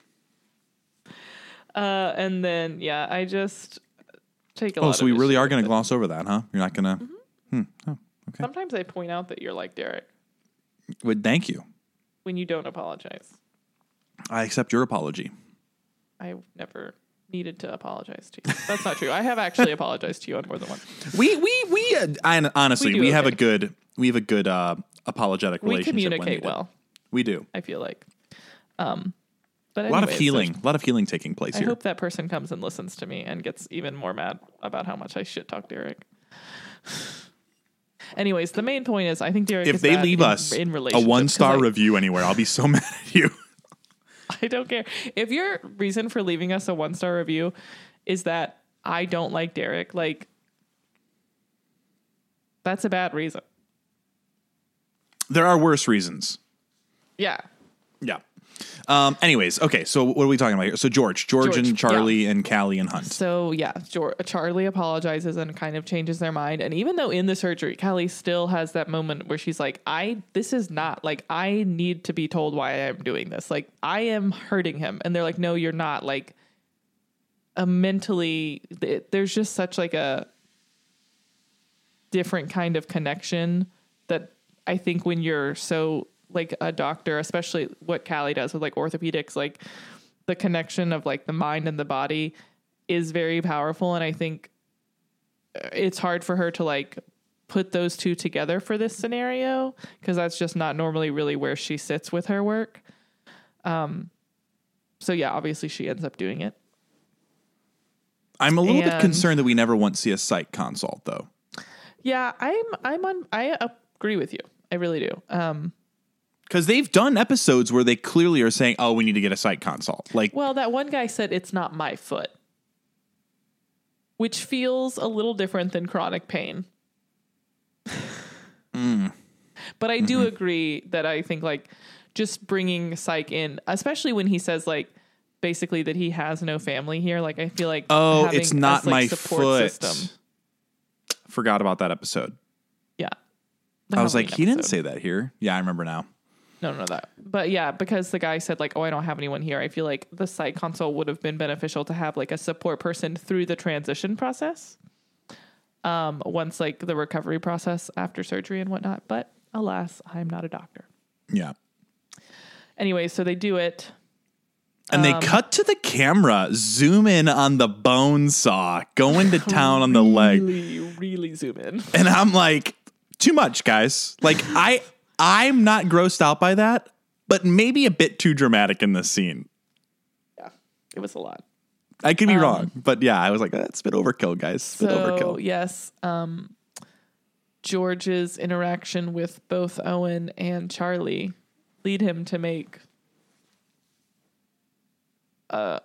Uh, and then, yeah, I just take a oh, lot so of we really are going to it. gloss over that, huh? You're not going to... Mm-hmm. Hmm. Oh, okay. Sometimes I point out that you're like Derek. Well, thank you. When you don't apologize. I accept your apology. I never needed to apologize to you. That's not true. I have actually apologized to you on more than once. We we we uh, I, honestly We we, do have a okay. good we have a good uh, apologetic We relationship. when communicate needed. well, We do. I feel like. Um, but A lot of anyways, healing. so A lot of healing taking place I here. hope that person comes and listens to me and gets even more mad about how much I shit talk Derek. Anyways, the main point is I think Derek If is they bad leave in, us in a relationship, one 'cause star I- review anywhere, I'll be so mad at you. I don't care. If your reason for leaving us a one star review is that I don't like Derek, like, that's a bad reason. There are worse reasons. Yeah. Yeah. Um, anyways, okay. So what are we talking about here? So George, George, George, and Charlie yeah. and Callie and Hunt. So yeah, Jor- Charlie apologizes and kind of changes their mind. And even though in the surgery, Callie still has that moment where she's like, I, this is not like, I need to be told why I'm doing this. Like I am hurting him. And they're like, no, you're not. Like a mentally, it, there's just such like a different kind of connection that I think when you're so like a doctor, especially what Callie does with like orthopedics, like the connection of like the mind and the body is very powerful. And I think it's hard for her to like put those two together for this scenario, because that's just not normally really where she sits with her work. Um, so yeah, obviously she ends up doing it. I'm a little bit And- concerned that we never once see a psych consult, though. Yeah, I'm, I'm on, I agree with you. I really do. Um, Because they've done episodes where they clearly are saying, oh, we need to get a psych consult. Like, Well, that one guy said it's not my foot, which feels a little different than chronic pain. mm, But I do Mm-hmm. agree that I think like just bringing psych in, especially when he says like basically that he has no family here. Like I feel like oh, having it's not this, like, my support foot. system. Forgot about that episode. Yeah, I was like, Halloween he didn't episode. say that here. Yeah, I remember now. No, no, that. But yeah, because the guy said like, oh, I don't have anyone here. I feel like the psych consult would have been beneficial to have like a support person through the transition process. Um, once like the recovery process after surgery and whatnot. But alas, I'm not a doctor. Yeah. Anyway, so they do it. And they Um, cut to the camera, zoom in on the bone saw, going to town on the leg. Really, really zoom in. And I'm like, too much, guys. Like, I, I'm not grossed out by that, but maybe a bit too dramatic in this scene. Yeah, it was a lot. I could be Um, wrong, but yeah, I was like, that's a bit overkill, guys. A bit So overkill. yes, um, George's interaction with both Owen and Charlie lead him to make a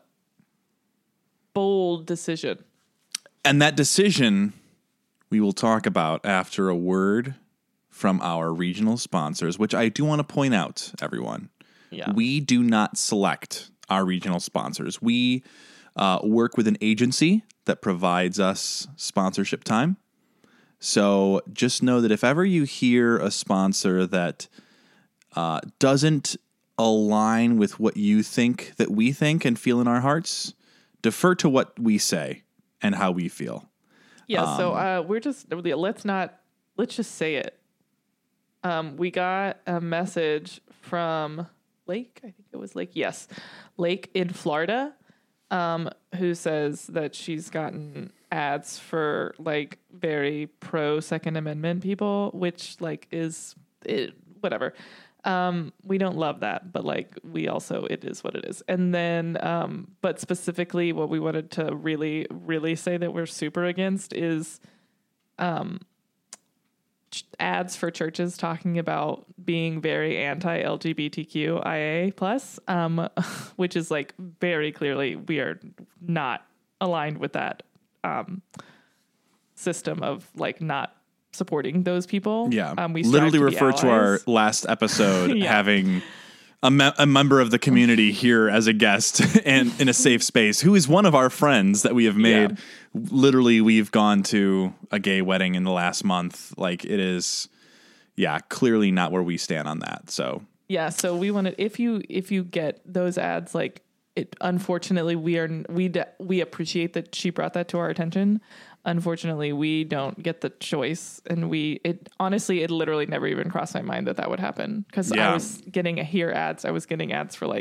bold decision. And that decision we will talk about after a word from our regional sponsors, which I do want to point out, everyone. Yeah. We do not select our regional sponsors. We uh, work with an agency that provides us sponsorship time. So just know that if ever you hear a sponsor that uh, doesn't align with what you think that we think and feel in our hearts, defer to what we say and how we feel. Yeah, so uh, we're just let's not let's just say it. Um, we got a message from Lake. I think it was Lake. Yes, Lake in Florida, um, who says that she's gotten ads for like very pro Second Amendment people, which like is it, whatever. Um, we don't love that, but like we also, it is what it is. And then, um, but specifically what we wanted to really, really say that we're super against is, um, ch- ads for churches talking about being very anti-L G B T Q I A plus, um, which is like very clearly we are not aligned with that, um, system of like not supporting those people. Yeah. Um, we literally strive to be refer to our allies. last episode Yeah. having a, me- a member of the community here as a guest and in a safe space who is one of our friends that we have made. Yeah. Literally, we've gone to a gay wedding in the last month. Like it is, yeah, clearly not where we stand on that. So Yeah, so we wanted if you if you get those ads, like it. Unfortunately, we are we d- we appreciate that she brought that to our attention. Unfortunately, we don't get the choice, and we it honestly it literally never even crossed my mind that that would happen because Yeah. I was getting a hear ads. I was getting ads for like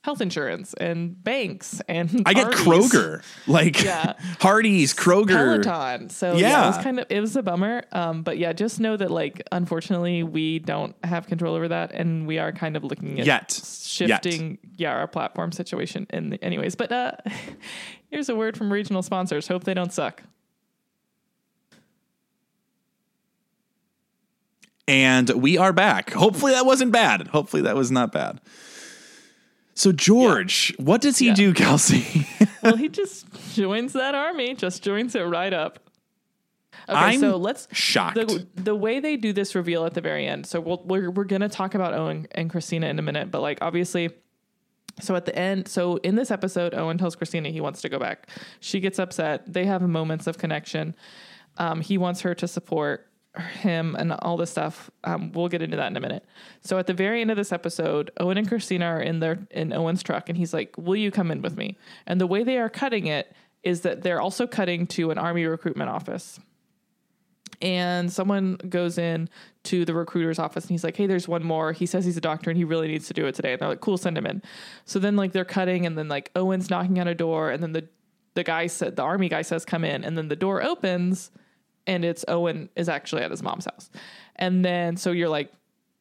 health insurance and banks and I get parties. Kroger, like Yeah. Hardee's, Kroger. Peloton. So Yeah. yeah, it was kind of, it was a bummer. Um, but yeah, just know that like, unfortunately we don't have control over that. And we are kind of looking at Yet. shifting, Yet. yeah, our platform situation in the, anyways, but, uh, here's a word from regional sponsors. Hope they don't suck. And we are back. Hopefully that wasn't bad. Hopefully that was not bad. So George, yeah. what does he yeah. do, Kelsey? Well, he just joins that army, just joins it right up. Okay, I'm so let's shocked. The, the way they do this reveal at the very end. So we'll, we're we're gonna talk about Owen and Christina in a minute, but like obviously, so at the end, so in this episode, Owen tells Christina he wants to go back. She gets upset. They have moments of connection. Um, he wants her to support him and all this stuff. Um, we'll get into that in a minute. So at the very end of this episode, Owen and Christina are in their in Owen's truck, and he's like, "Will you come in with me?" And the way they are cutting it is that they're also cutting to an army recruitment office. And someone goes in to the recruiter's office and he's like, "Hey, there's one more. He says he's a doctor and he really needs to do it today." And they're like, "Cool, send him in." So then like they're cutting, and then like Owen's knocking on a door, and then the the guy said, the army guy says, "Come in." And then the door opens, and it's Owen is actually at his mom's house. And then, so you're like,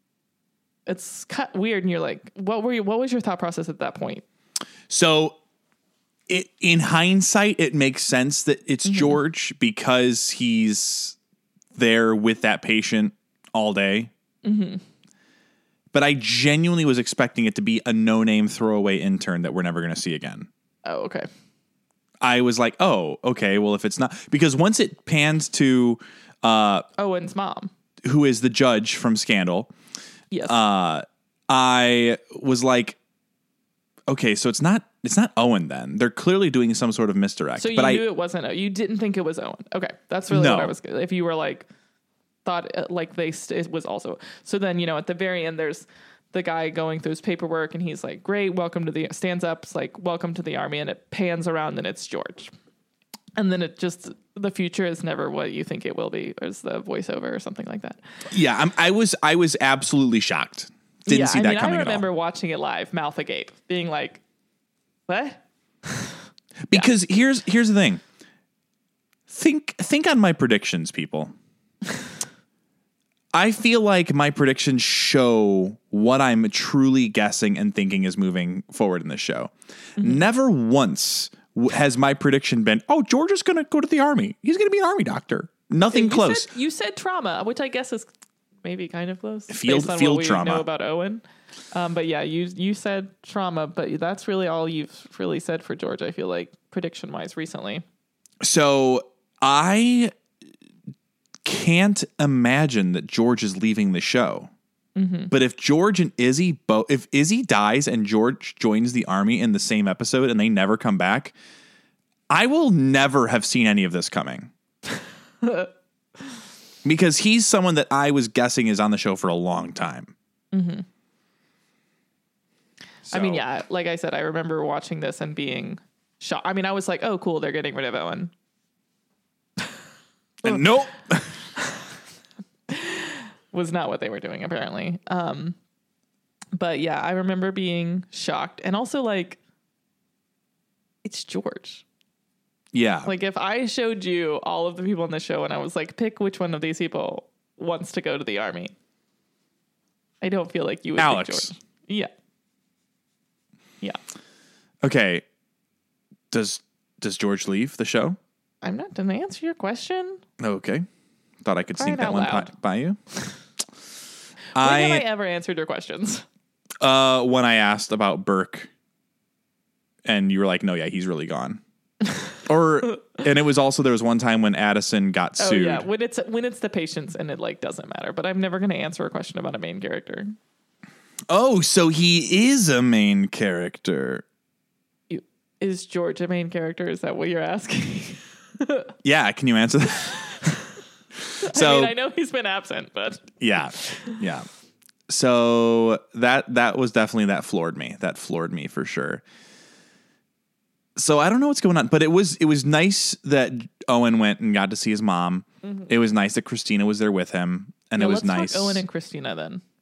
it's cut weird. And you're like, what were you, what was your thought process at that point? So it, in hindsight, it makes sense that it's mm-hmm. George because he's there with that patient all day. Mm-hmm. But I genuinely was expecting it to be a no-name throwaway intern that we're never going to see again. Oh, okay. I was like, oh, okay, well, if it's not, because once it pans to uh, Owen's mom, who is the judge from Scandal, yes, uh, I was like, okay, so it's not it's not Owen then. They're clearly doing some sort of misdirect. So you but knew I, it wasn't. You didn't think it was Owen. Okay, that's really no. what I was. If you were like, thought like they st- it was also. So then you know at the very end, there's the guy going through his paperwork, and he's like, "Great, welcome to the," stands up, it's like, "Welcome to the army," and it pans around, and it's George. And then it just, the future is never what you think it will be, or is the voiceover or something like that. Yeah, I'm, I was I was absolutely shocked. Didn't yeah, see I that mean, coming I at all. remember watching it live, mouth agape, being like, "What?" Because yeah. here's here's the thing. Think think on my predictions, people. I feel like my predictions show what I'm truly guessing and thinking is moving forward in this show. Mm-hmm. Never once w- has my prediction been, oh, George is going to go to the army. He's going to be an army doctor. Nothing you close. Said, you said trauma, which I guess is maybe kind of close. Field, based on field what we trauma. know about Owen. Um, but yeah, you you said trauma, but that's really all you've really said for George, I feel like, prediction-wise recently. So I can't imagine that George is leaving the show. Mm-hmm. But if George and Izzy both, if Izzy dies and George joins the army in the same episode and they never come back, I will never have seen any of this coming. Because he's someone that I was guessing is on the show for a long time. Mm-hmm. So. I mean, yeah, like I said, I remember watching this and being shocked. I mean, I was like, oh, cool, they're getting rid of Owen. And nope. Was not what they were doing, apparently. Um, but yeah, I remember being shocked. And also, like, it's George. Yeah. Like, if I showed you all of the people in the show and I was like, pick which one of these people wants to go to the army, I don't feel like you would Alex. pick George. Yeah. Yeah. Okay. Does does George leave the show? I'm not going to answer your question. Okay. Thought I could Cry sneak that one loud. by, by you. When I, have I ever answered your questions? Uh, when I asked about Burke, and you were like, "No, yeah, he's really gone." Or, and it was also there was one time when Addison got Oh sued. yeah, when it's when it's the patients and it like doesn't matter. But I'm never going to answer a question about a main character. Oh, so he is a main character. You, is George a main character? Is that what you're asking? Yeah, can you answer that? So, I mean, I know he's been absent, but yeah, yeah. So that that was definitely that floored me. That floored me for sure. So I don't know what's going on, but it was it was nice that Owen went and got to see his mom. Mm-hmm. It was nice that Christina was there with him, and yeah, it was let's nice. talk Owen and Christina then.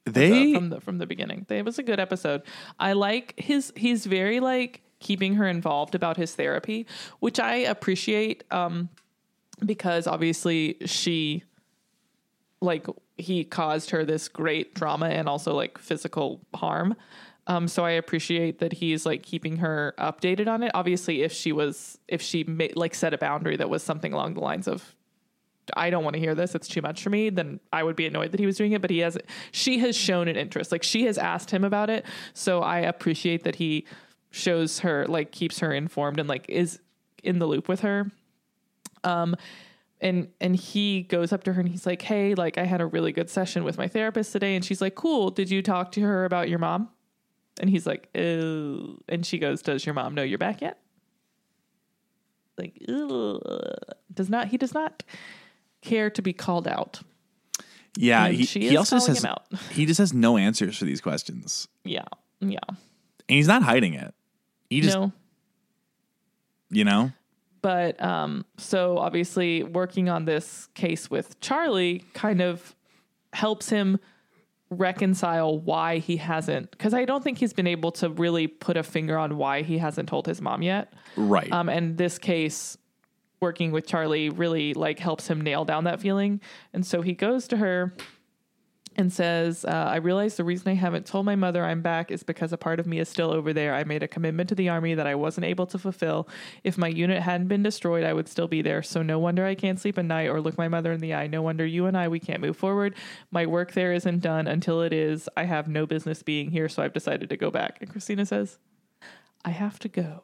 They from the from the beginning. It was a good episode. I like his. He's very like keeping her involved about his therapy, which I appreciate. Um, because obviously she, like, he caused her this great trauma and also like physical harm. Um, so I appreciate that he's like keeping her updated on it. Obviously, if she was, if she made, like set a boundary that was something along the lines of, I don't want to hear this, it's too much for me, then I would be annoyed that he was doing it. But he has, she has shown an interest. Like she has asked him about it. So I appreciate that he shows her, like keeps her informed and like is in the loop with her. Um, and, and he goes up to her and he's like, hey, like I had a really good session with my therapist today. And she's like, cool. Did you talk to her about your mom? And he's like, ew. And she goes, does your mom know you're back yet? Like, ew. Does not, he does not care to be called out. Yeah. And He, she he is also calling says, him out. he just has no answers for these questions. Yeah. Yeah. And he's not hiding it. He just, No. you know, But, um, so obviously working on this case with Charlie kind of helps him reconcile why he hasn't, because I don't think he's been able to really put a finger on why he hasn't told his mom yet. right. Um, and this case, working with Charlie really like helps him nail down that feeling. And so he goes to her and says, uh, I realize the reason I haven't told my mother I'm back is because a part of me is still over there. I made a commitment to the army that I wasn't able to fulfill. If my unit hadn't been destroyed, I would still be there. So no wonder I can't sleep at night or look my mother in the eye. No wonder you and I, we can't move forward. My work there isn't done. Until it is, I have no business being here. So I've decided to go back. And Christina says, I have to go.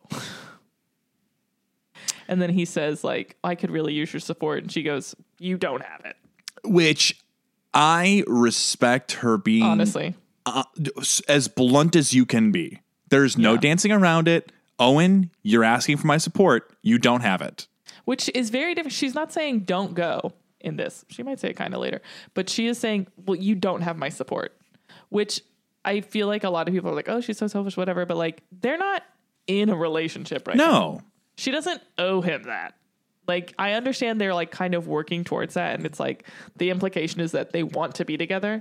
And then he says, like, I could really use your support. And she goes, you don't have it. Which I respect her being Honestly. uh, as blunt as you can be. There's no Yeah. dancing around it. Owen, you're asking for my support. You don't have it. Which is very different. She's not saying don't go in this. She might say it kind of later. But she is saying, well, you don't have my support. Which I feel like a lot of people are like, oh, she's so selfish, whatever. But like, they're not in a relationship right now. No. She doesn't owe him that. Like, I understand they're like kind of working towards that. And it's like the implication is that they want to be together.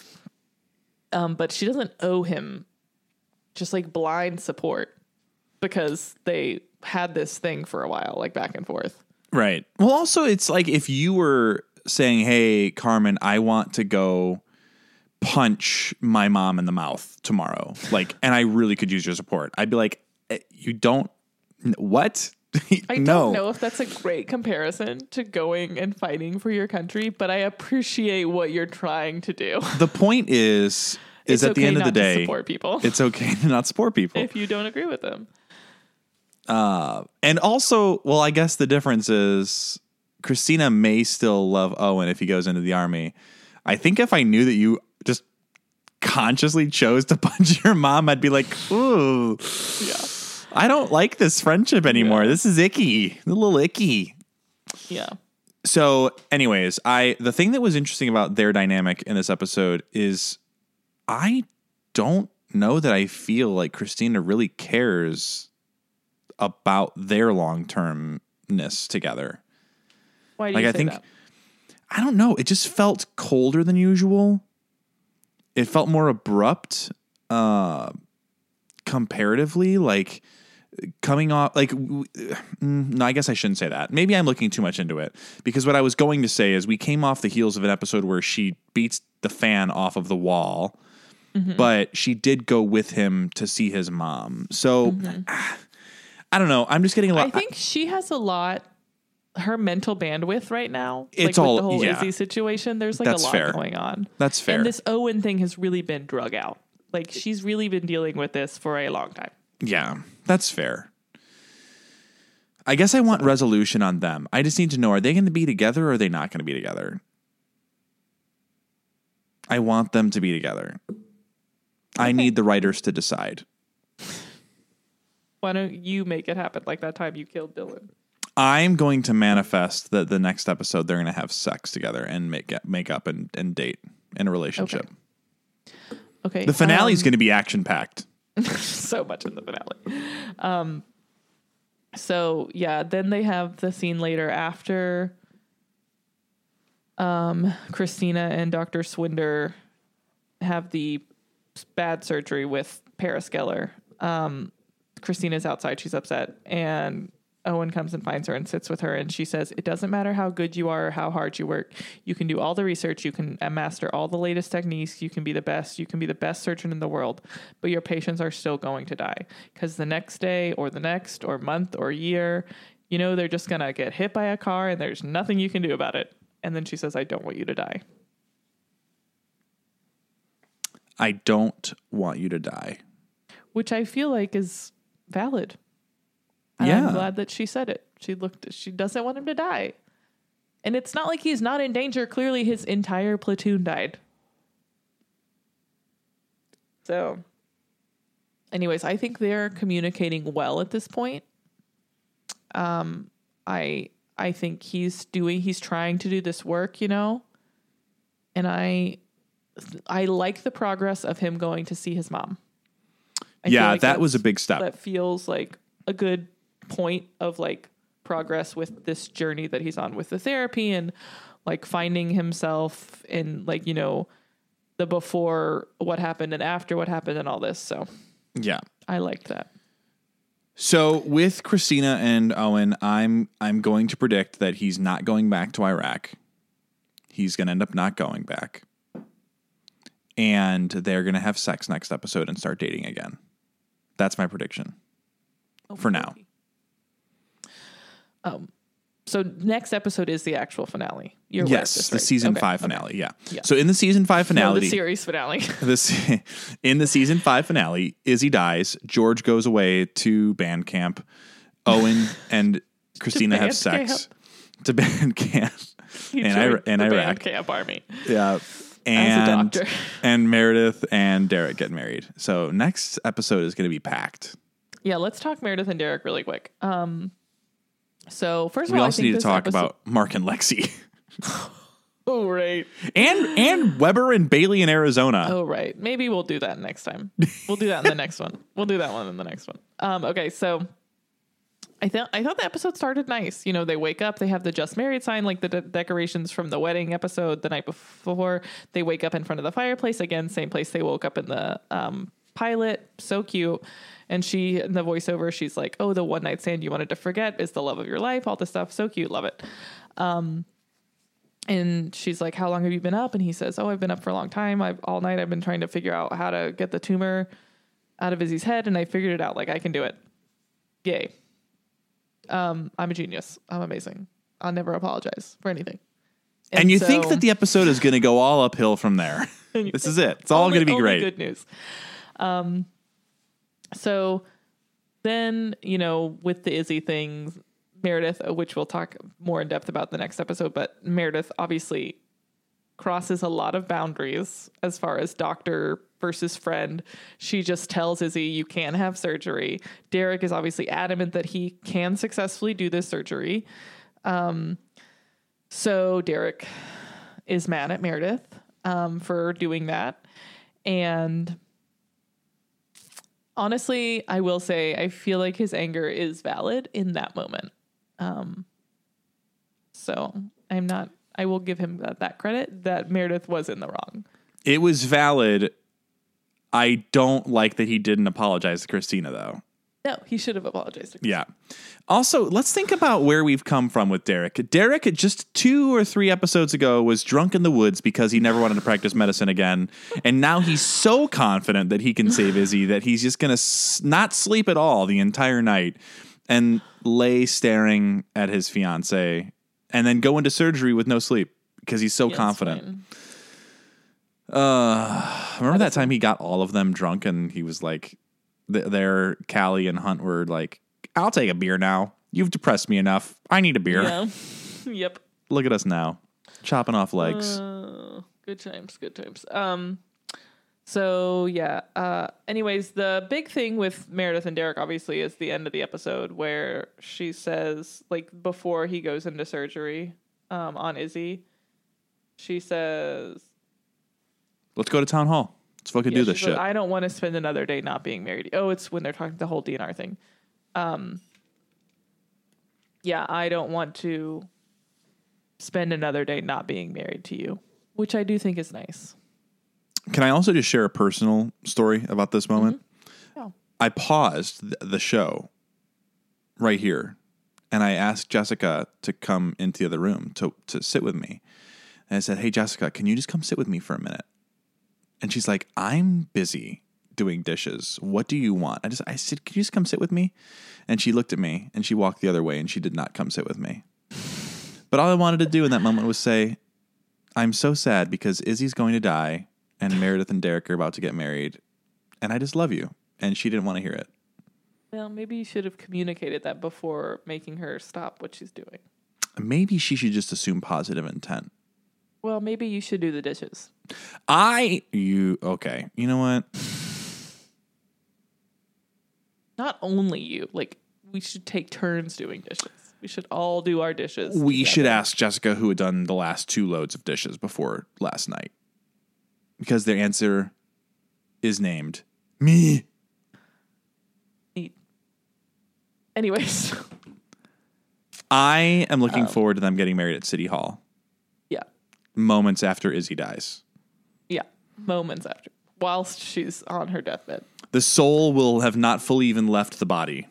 Um, but she doesn't owe him just like blind support because they had this thing for a while, like back and forth. Right. Well, also, it's like if you were saying, hey, Carmen, I want to go punch my mom in the mouth tomorrow, like, and I really could use your support. I'd be like, eh, you don't, what? I no. don't know if that's a great comparison to going and fighting for your country, but I appreciate what you're trying to do. The point is, is It's at the okay end of the not to day, support people. it's okay to not support people. If you don't agree with them. Uh, and also, well, I guess the difference is Christina may still love Owen if he goes into the army. I think if I knew that you just consciously chose to punch your mom, I'd be like, ooh, Yeah. I don't like this friendship anymore. Yeah. This is icky, a little icky. Yeah. So anyways, I, the thing that was interesting about their dynamic in this episode is I don't know that I feel like Christina really cares about their long-termness together. Why do Like, you I say think, that? I don't know. It just felt colder than usual. It felt more abrupt, uh, comparatively, like coming off, like, w- no, I guess I shouldn't say that. Maybe I'm looking too much into it, because what I was going to say is we came off the heels of an episode where she beats the fan off of the wall, mm-hmm. but she did go with him to see his mom. So mm-hmm. I don't know. I'm just getting a lot. I think she has a lot, her mental bandwidth right now. It's like all, with the whole yeah. Izzy situation. There's like That's a lot fair. going on. That's fair. And this Owen thing has really been drug out. Like, she's really been dealing with this for a long time. Yeah, that's fair. I guess I want resolution on them. I just need to know, are they going to be together or are they not going to be together? I want them to be together. Okay. I need the writers to decide. Why don't you make it happen like that time you killed Dylan? I'm going to manifest that the next episode they're going to have sex together and make make up and, and date in a relationship. Okay. Okay. The finale is um, going to be action-packed. so much in the finale. Um, so, yeah, then they have the scene later after um, Christina and Doctor Swinder have the bad surgery with Paris Geller, um, Christina's outside. She's upset. And Owen comes and finds her and sits with her. And she says, it doesn't matter how good you are or how hard you work. You can do all the research. You can master all the latest techniques. You can be the best. You can be the best surgeon in the world. But your patients are still going to die. Because the next day or the next or month or year, you know, they're just going to get hit by a car and there's nothing you can do about it. And then she says, I don't want you to die. I don't want you to die. Which I feel like is valid. And yeah. I'm glad that she said it. She looked, she doesn't want him to die. And it's not like he's not in danger. Clearly his entire platoon died. So anyways, I think they're communicating well at this point. Um, I, I think he's doing, he's trying to do this work, you know, and I, I like the progress of him going to see his mom. I yeah, like that was a big step. That feels like a good point of like progress with this journey that he's on with the therapy and like finding himself in like, you know, the before what happened and after what happened and all this. So yeah, I liked that. So with Christina and Owen, I'm I'm going to predict that he's not going back to Iraq. He's going to end up not going back. And they're going to have sex next episode and start dating again. That's my prediction. Oh, for now. Um, so next episode is the actual finale. You're yes, this, the right? season okay. five okay. finale. Yeah. yeah. So in the season five finale, no, the series finale. this in the season five finale, Izzy dies. George goes away to band camp. Owen and Christina have sex camp. to band camp. He and I and the Iraq band camp army. Yeah. And, doctor. and Meredith and Derek get married. So next episode is going to be packed. Yeah, let's talk Meredith and Derek really quick. Um, so first of we all, also I think need to talk episode- about Mark and Lexi. oh right, and and Weber and Bailey in Arizona. Oh right, maybe we'll do that next time. We'll do that in the next one. We'll do that one in the next one. Um, okay, so. I thought I thought the episode started nice. You know, they wake up, they have the just married sign, like the de- decorations from the wedding episode the night before. They wake up in front of the fireplace again, same place they woke up in the um, pilot. So cute. And she, in the voiceover, she's like, "Oh, the one night stand you wanted to forget is the love of your life." All this stuff, so cute, love it. Um, and she's like, "How long have you been up?" And he says, "Oh, I've been up for a long time. I've all night. I've been trying to figure out how to get the tumor out of Izzy's head, and I figured it out. Like I can do it. Yay." Um, I'm a genius. I'm amazing. I'll never apologize for anything. And, and you so, think that the episode is going to go all uphill from there. This is it. It's all going to be only great. Good news. Um, so then, you know, with the Izzy things, Meredith, which we'll talk more in depth about the next episode, but Meredith obviously crosses a lot of boundaries as far as doctor versus friend. She just tells Izzy, you can have surgery. Derek is obviously adamant that he can successfully do this surgery. Um, so Derek is mad at Meredith um, for doing that. And honestly, I will say, I feel like his anger is valid in that moment. Um, so I'm not, I will give him that, that credit that Meredith was in the wrong. It was valid. I don't like that he didn't apologize to Christina, though. No, he should have apologized to Christina. Yeah. Also, let's think about where we've come from with Derek. Derek, just two or three episodes ago, was drunk in the woods because he never wanted to practice medicine again. And now he's so confident that he can save Izzy that he's just going to s- not sleep at all the entire night and lay staring at his fiance and then go into surgery with no sleep because he's so Yeah, confident. Uh, remember that time he got all of them drunk and he was like, th- there, Callie and Hunt were like, I'll take a beer now. You've depressed me enough. I need a beer. Yeah. Yep. Look at us now, chopping off legs. Uh, good times, good times. Um, so yeah. Uh, anyways, the big thing with Meredith and Derek obviously is the end of the episode where she says, like, before he goes into surgery, um, on Izzy, she says, Let's go to town hall. Let's fucking yeah, do this she shit. says, I don't want to spend another day not being married. Oh, it's when they're talking the whole D N R thing. Um, yeah, I don't want to spend another day not being married to you, which I do think is nice. Can I also just share a personal story about this moment? Mm-hmm. Yeah. I paused th- the show right here, and I asked Jessica to come into the other room to, to sit with me. And I said, hey, Jessica, can you just come sit with me for a minute? And she's like, I'm busy doing dishes. What do you want? I just, I said, can you just come sit with me? And she looked at me and she walked the other way and she did not come sit with me. But all I wanted to do in that moment was say, I'm so sad because Izzy's going to die and Meredith and Derek are about to get married. And I just love you. And she didn't want to hear it. Well, maybe you should have communicated that before making her stop what she's doing. Maybe she should just assume positive intent. Well, maybe you should do the dishes. I, you, okay. You know what? Not only you, like, we should take turns doing dishes. We should all do our dishes. We together. should ask Jessica who had done the last two loads of dishes before last night. Because their answer is named me. Neat. Anyways. I am looking Um, forward to them getting married at City Hall. Yeah. Moments after Izzy dies. Yeah. Moments after. Whilst she's on her deathbed. The soul will have not fully even left the body.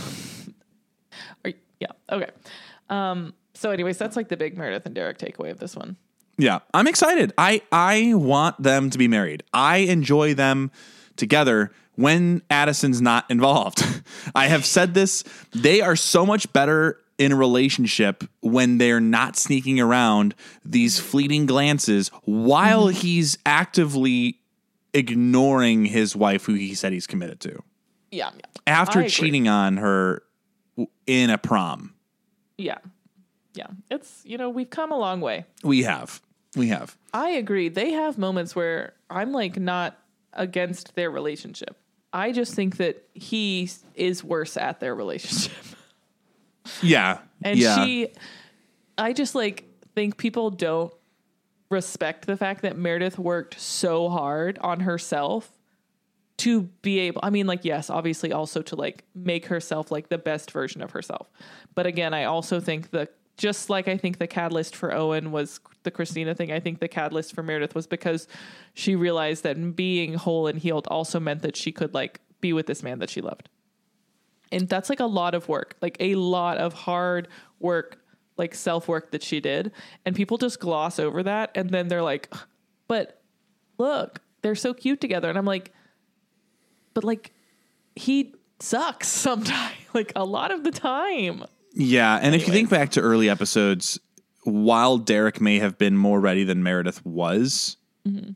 Or, yeah. Okay. Um, so anyways, that's like the big Meredith and Derek takeaway of this one. Yeah, I'm excited. I, I want them to be married. I enjoy them together when Addison's not involved. I have said this. They are so much better in a relationship when they're not sneaking around these fleeting glances while mm-hmm. he's actively ignoring his wife who he said he's committed to. Yeah. yeah. After cheating on her in a prom. Yeah. Yeah. It's, you know, we've come a long way. We have. We have. I agree. They have moments where I'm like not against their relationship. I just think that he is worse at their relationship. Yeah. And yeah. she, I just like think people don't respect the fact that Meredith worked so hard on herself to be able, I mean, like, yes, obviously also to like make herself like the best version of herself. But again, I also think the, just like I think the catalyst for Owen was the Christina thing, I think the catalyst for Meredith was because she realized that being whole and healed also meant that she could like be with this man that she loved. And that's like a lot of work, like a lot of hard work, like self-work that she did. And people just gloss over that. And then they're like, but look, they're so cute together. And I'm like, but like, he sucks sometimes, like a lot of the time. Yeah. And anyway. If you think back to early episodes, while Derek may have been more ready than Meredith was, mm-hmm.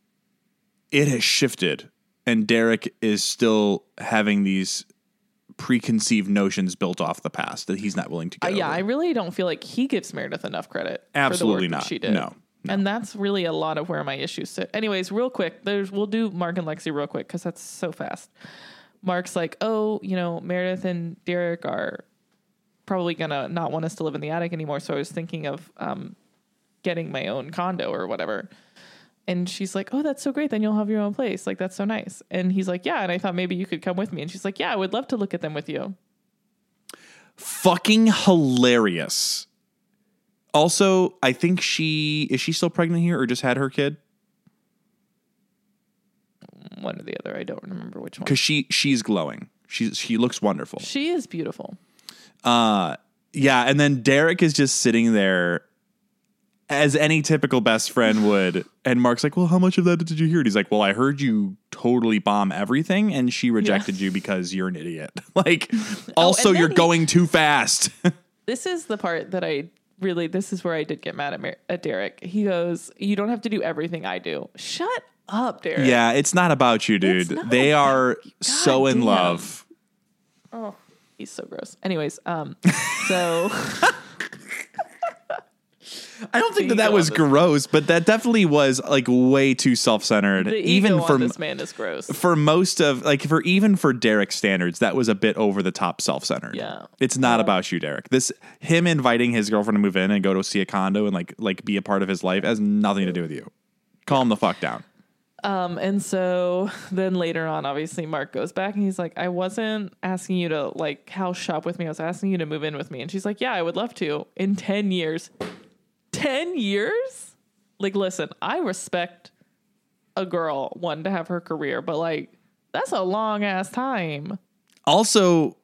it has shifted. And Derek is still having these preconceived notions built off the past that he's not willing to get uh, yeah, over. I really don't feel like he gives Meredith enough credit. Absolutely for the work not. That she did. No, no. And that's really a lot of where my issues sit. Anyways, real quick, there's we'll do Mark and Lexi real quick because that's so fast. Mark's like, oh, you know, Meredith and Derek are probably gonna not want us to live in the attic anymore. So I was thinking of um, getting my own condo or whatever. And she's like, oh, that's so great. Then you'll have your own place. Like, that's so nice. And he's like, yeah. And I thought maybe you could come with me. And she's like, yeah, I would love to look at them with you. Fucking hilarious. Also, I think she, is she still pregnant here or just had her kid? One or the other. I don't remember which one. Because she, she's glowing. She's, she looks wonderful. She is beautiful. Uh, yeah. And then Derek is just sitting there as any typical best friend would. And Mark's like, well, how much of that did you hear? And he's like, well, I heard you totally bomb everything. And she rejected yeah. you because you're an idiot. Like, also, oh, you're he, going too fast. This is the part that I really, this is where I did get mad at, Mer- at Derek. He goes, you don't have to do everything I do. Shut up, Derek. Yeah, it's not about you, dude. They are so in damn. love. Oh, he's so gross. Anyways, um, so... I don't think that that was gross, but that definitely was like way too self-centered. The even ego for on this man is gross. For most of like for even for Derek's standards, that was a bit over the top self-centered. Yeah, it's not uh, about you, Derek. This him inviting his girlfriend to move in and go to see a condo and like like be a part of his life has nothing to do with you. Calm the fuck down. Um, and so then later on, obviously Mark goes back and he's like, I wasn't asking you to like house shop with me. I was asking you to move in with me. And she's like, yeah, I would love to in ten years. ten years? Like, listen, I respect a girl wanting to have her career, but like that's a long ass time. Also,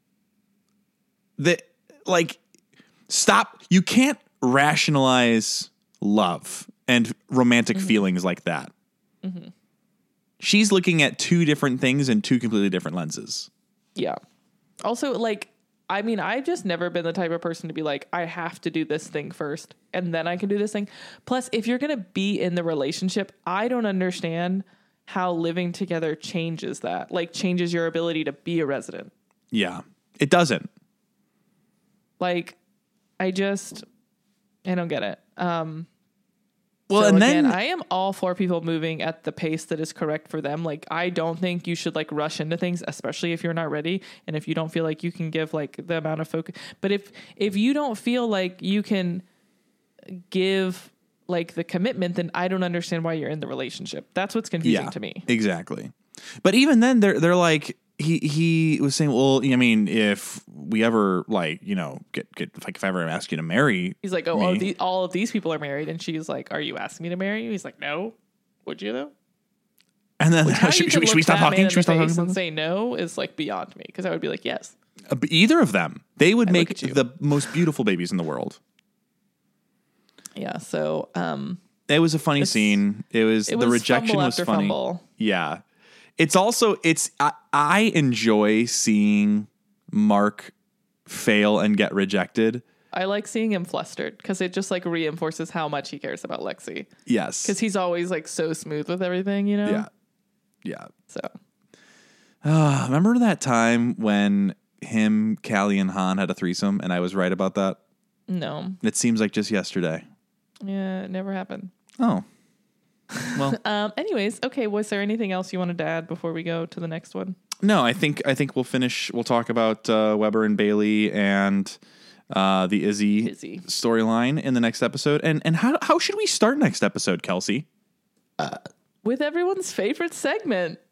the like stop. You can't rationalize love and romantic mm-hmm. feelings like that. Mm-hmm. She's looking at two different things in two completely different lenses. Yeah. Also, like, I mean, I've just never been the type of person to be like, I have to do this thing first and then I can do this thing. Plus, if you're going to be in the relationship, I don't understand how living together changes that, like changes your ability to be a resident. Yeah, it doesn't. Like, I just, I don't get it. Um, well, so and again, then I am all for people moving at the pace that is correct for them. Like, I don't think you should like rush into things, especially if you're not ready. And if you don't feel like you can give like the amount of focus, but if, if you don't feel like you can give like the commitment, then I don't understand why you're in the relationship. That's what's confusing yeah, to me. Exactly. But even then they're, they're like, he, he was saying, well, I mean, if we ever like, you know, get, get like, if I ever ask you to marry, he's like, oh, me, oh the, all of these people are married. And she's like, are you asking me to marry you? He's like, no. Would you though? And then Which, should, should, we, should we stop talking? Should we stop talking about and this? Say no is like beyond me. Cause I would be like, yes. Uh, either of them, they would I make the most beautiful babies in the world. Yeah. So, um, it was a funny scene. It was, it the was rejection was funny. Fumble. Yeah. It's also, it's, I, I enjoy seeing Mark fail and get rejected. I like seeing him flustered because it just like reinforces how much he cares about Lexi. Yes. Because he's always like so smooth with everything, you know? Yeah. Yeah. So. Uh, remember that time when him, Callie, and Han had a threesome and I was right about that? No. It seems like just yesterday. Yeah, it never happened. Oh. Well. um. Anyways, okay. Was there anything else you wanted to add before we go to the next one? No, I think I think we'll finish. We'll talk about uh, Weber and Bailey and uh, the Izzy, Izzy. storyline in the next episode. And and how how should we start next episode, Kelsey? Uh, with everyone's favorite segment.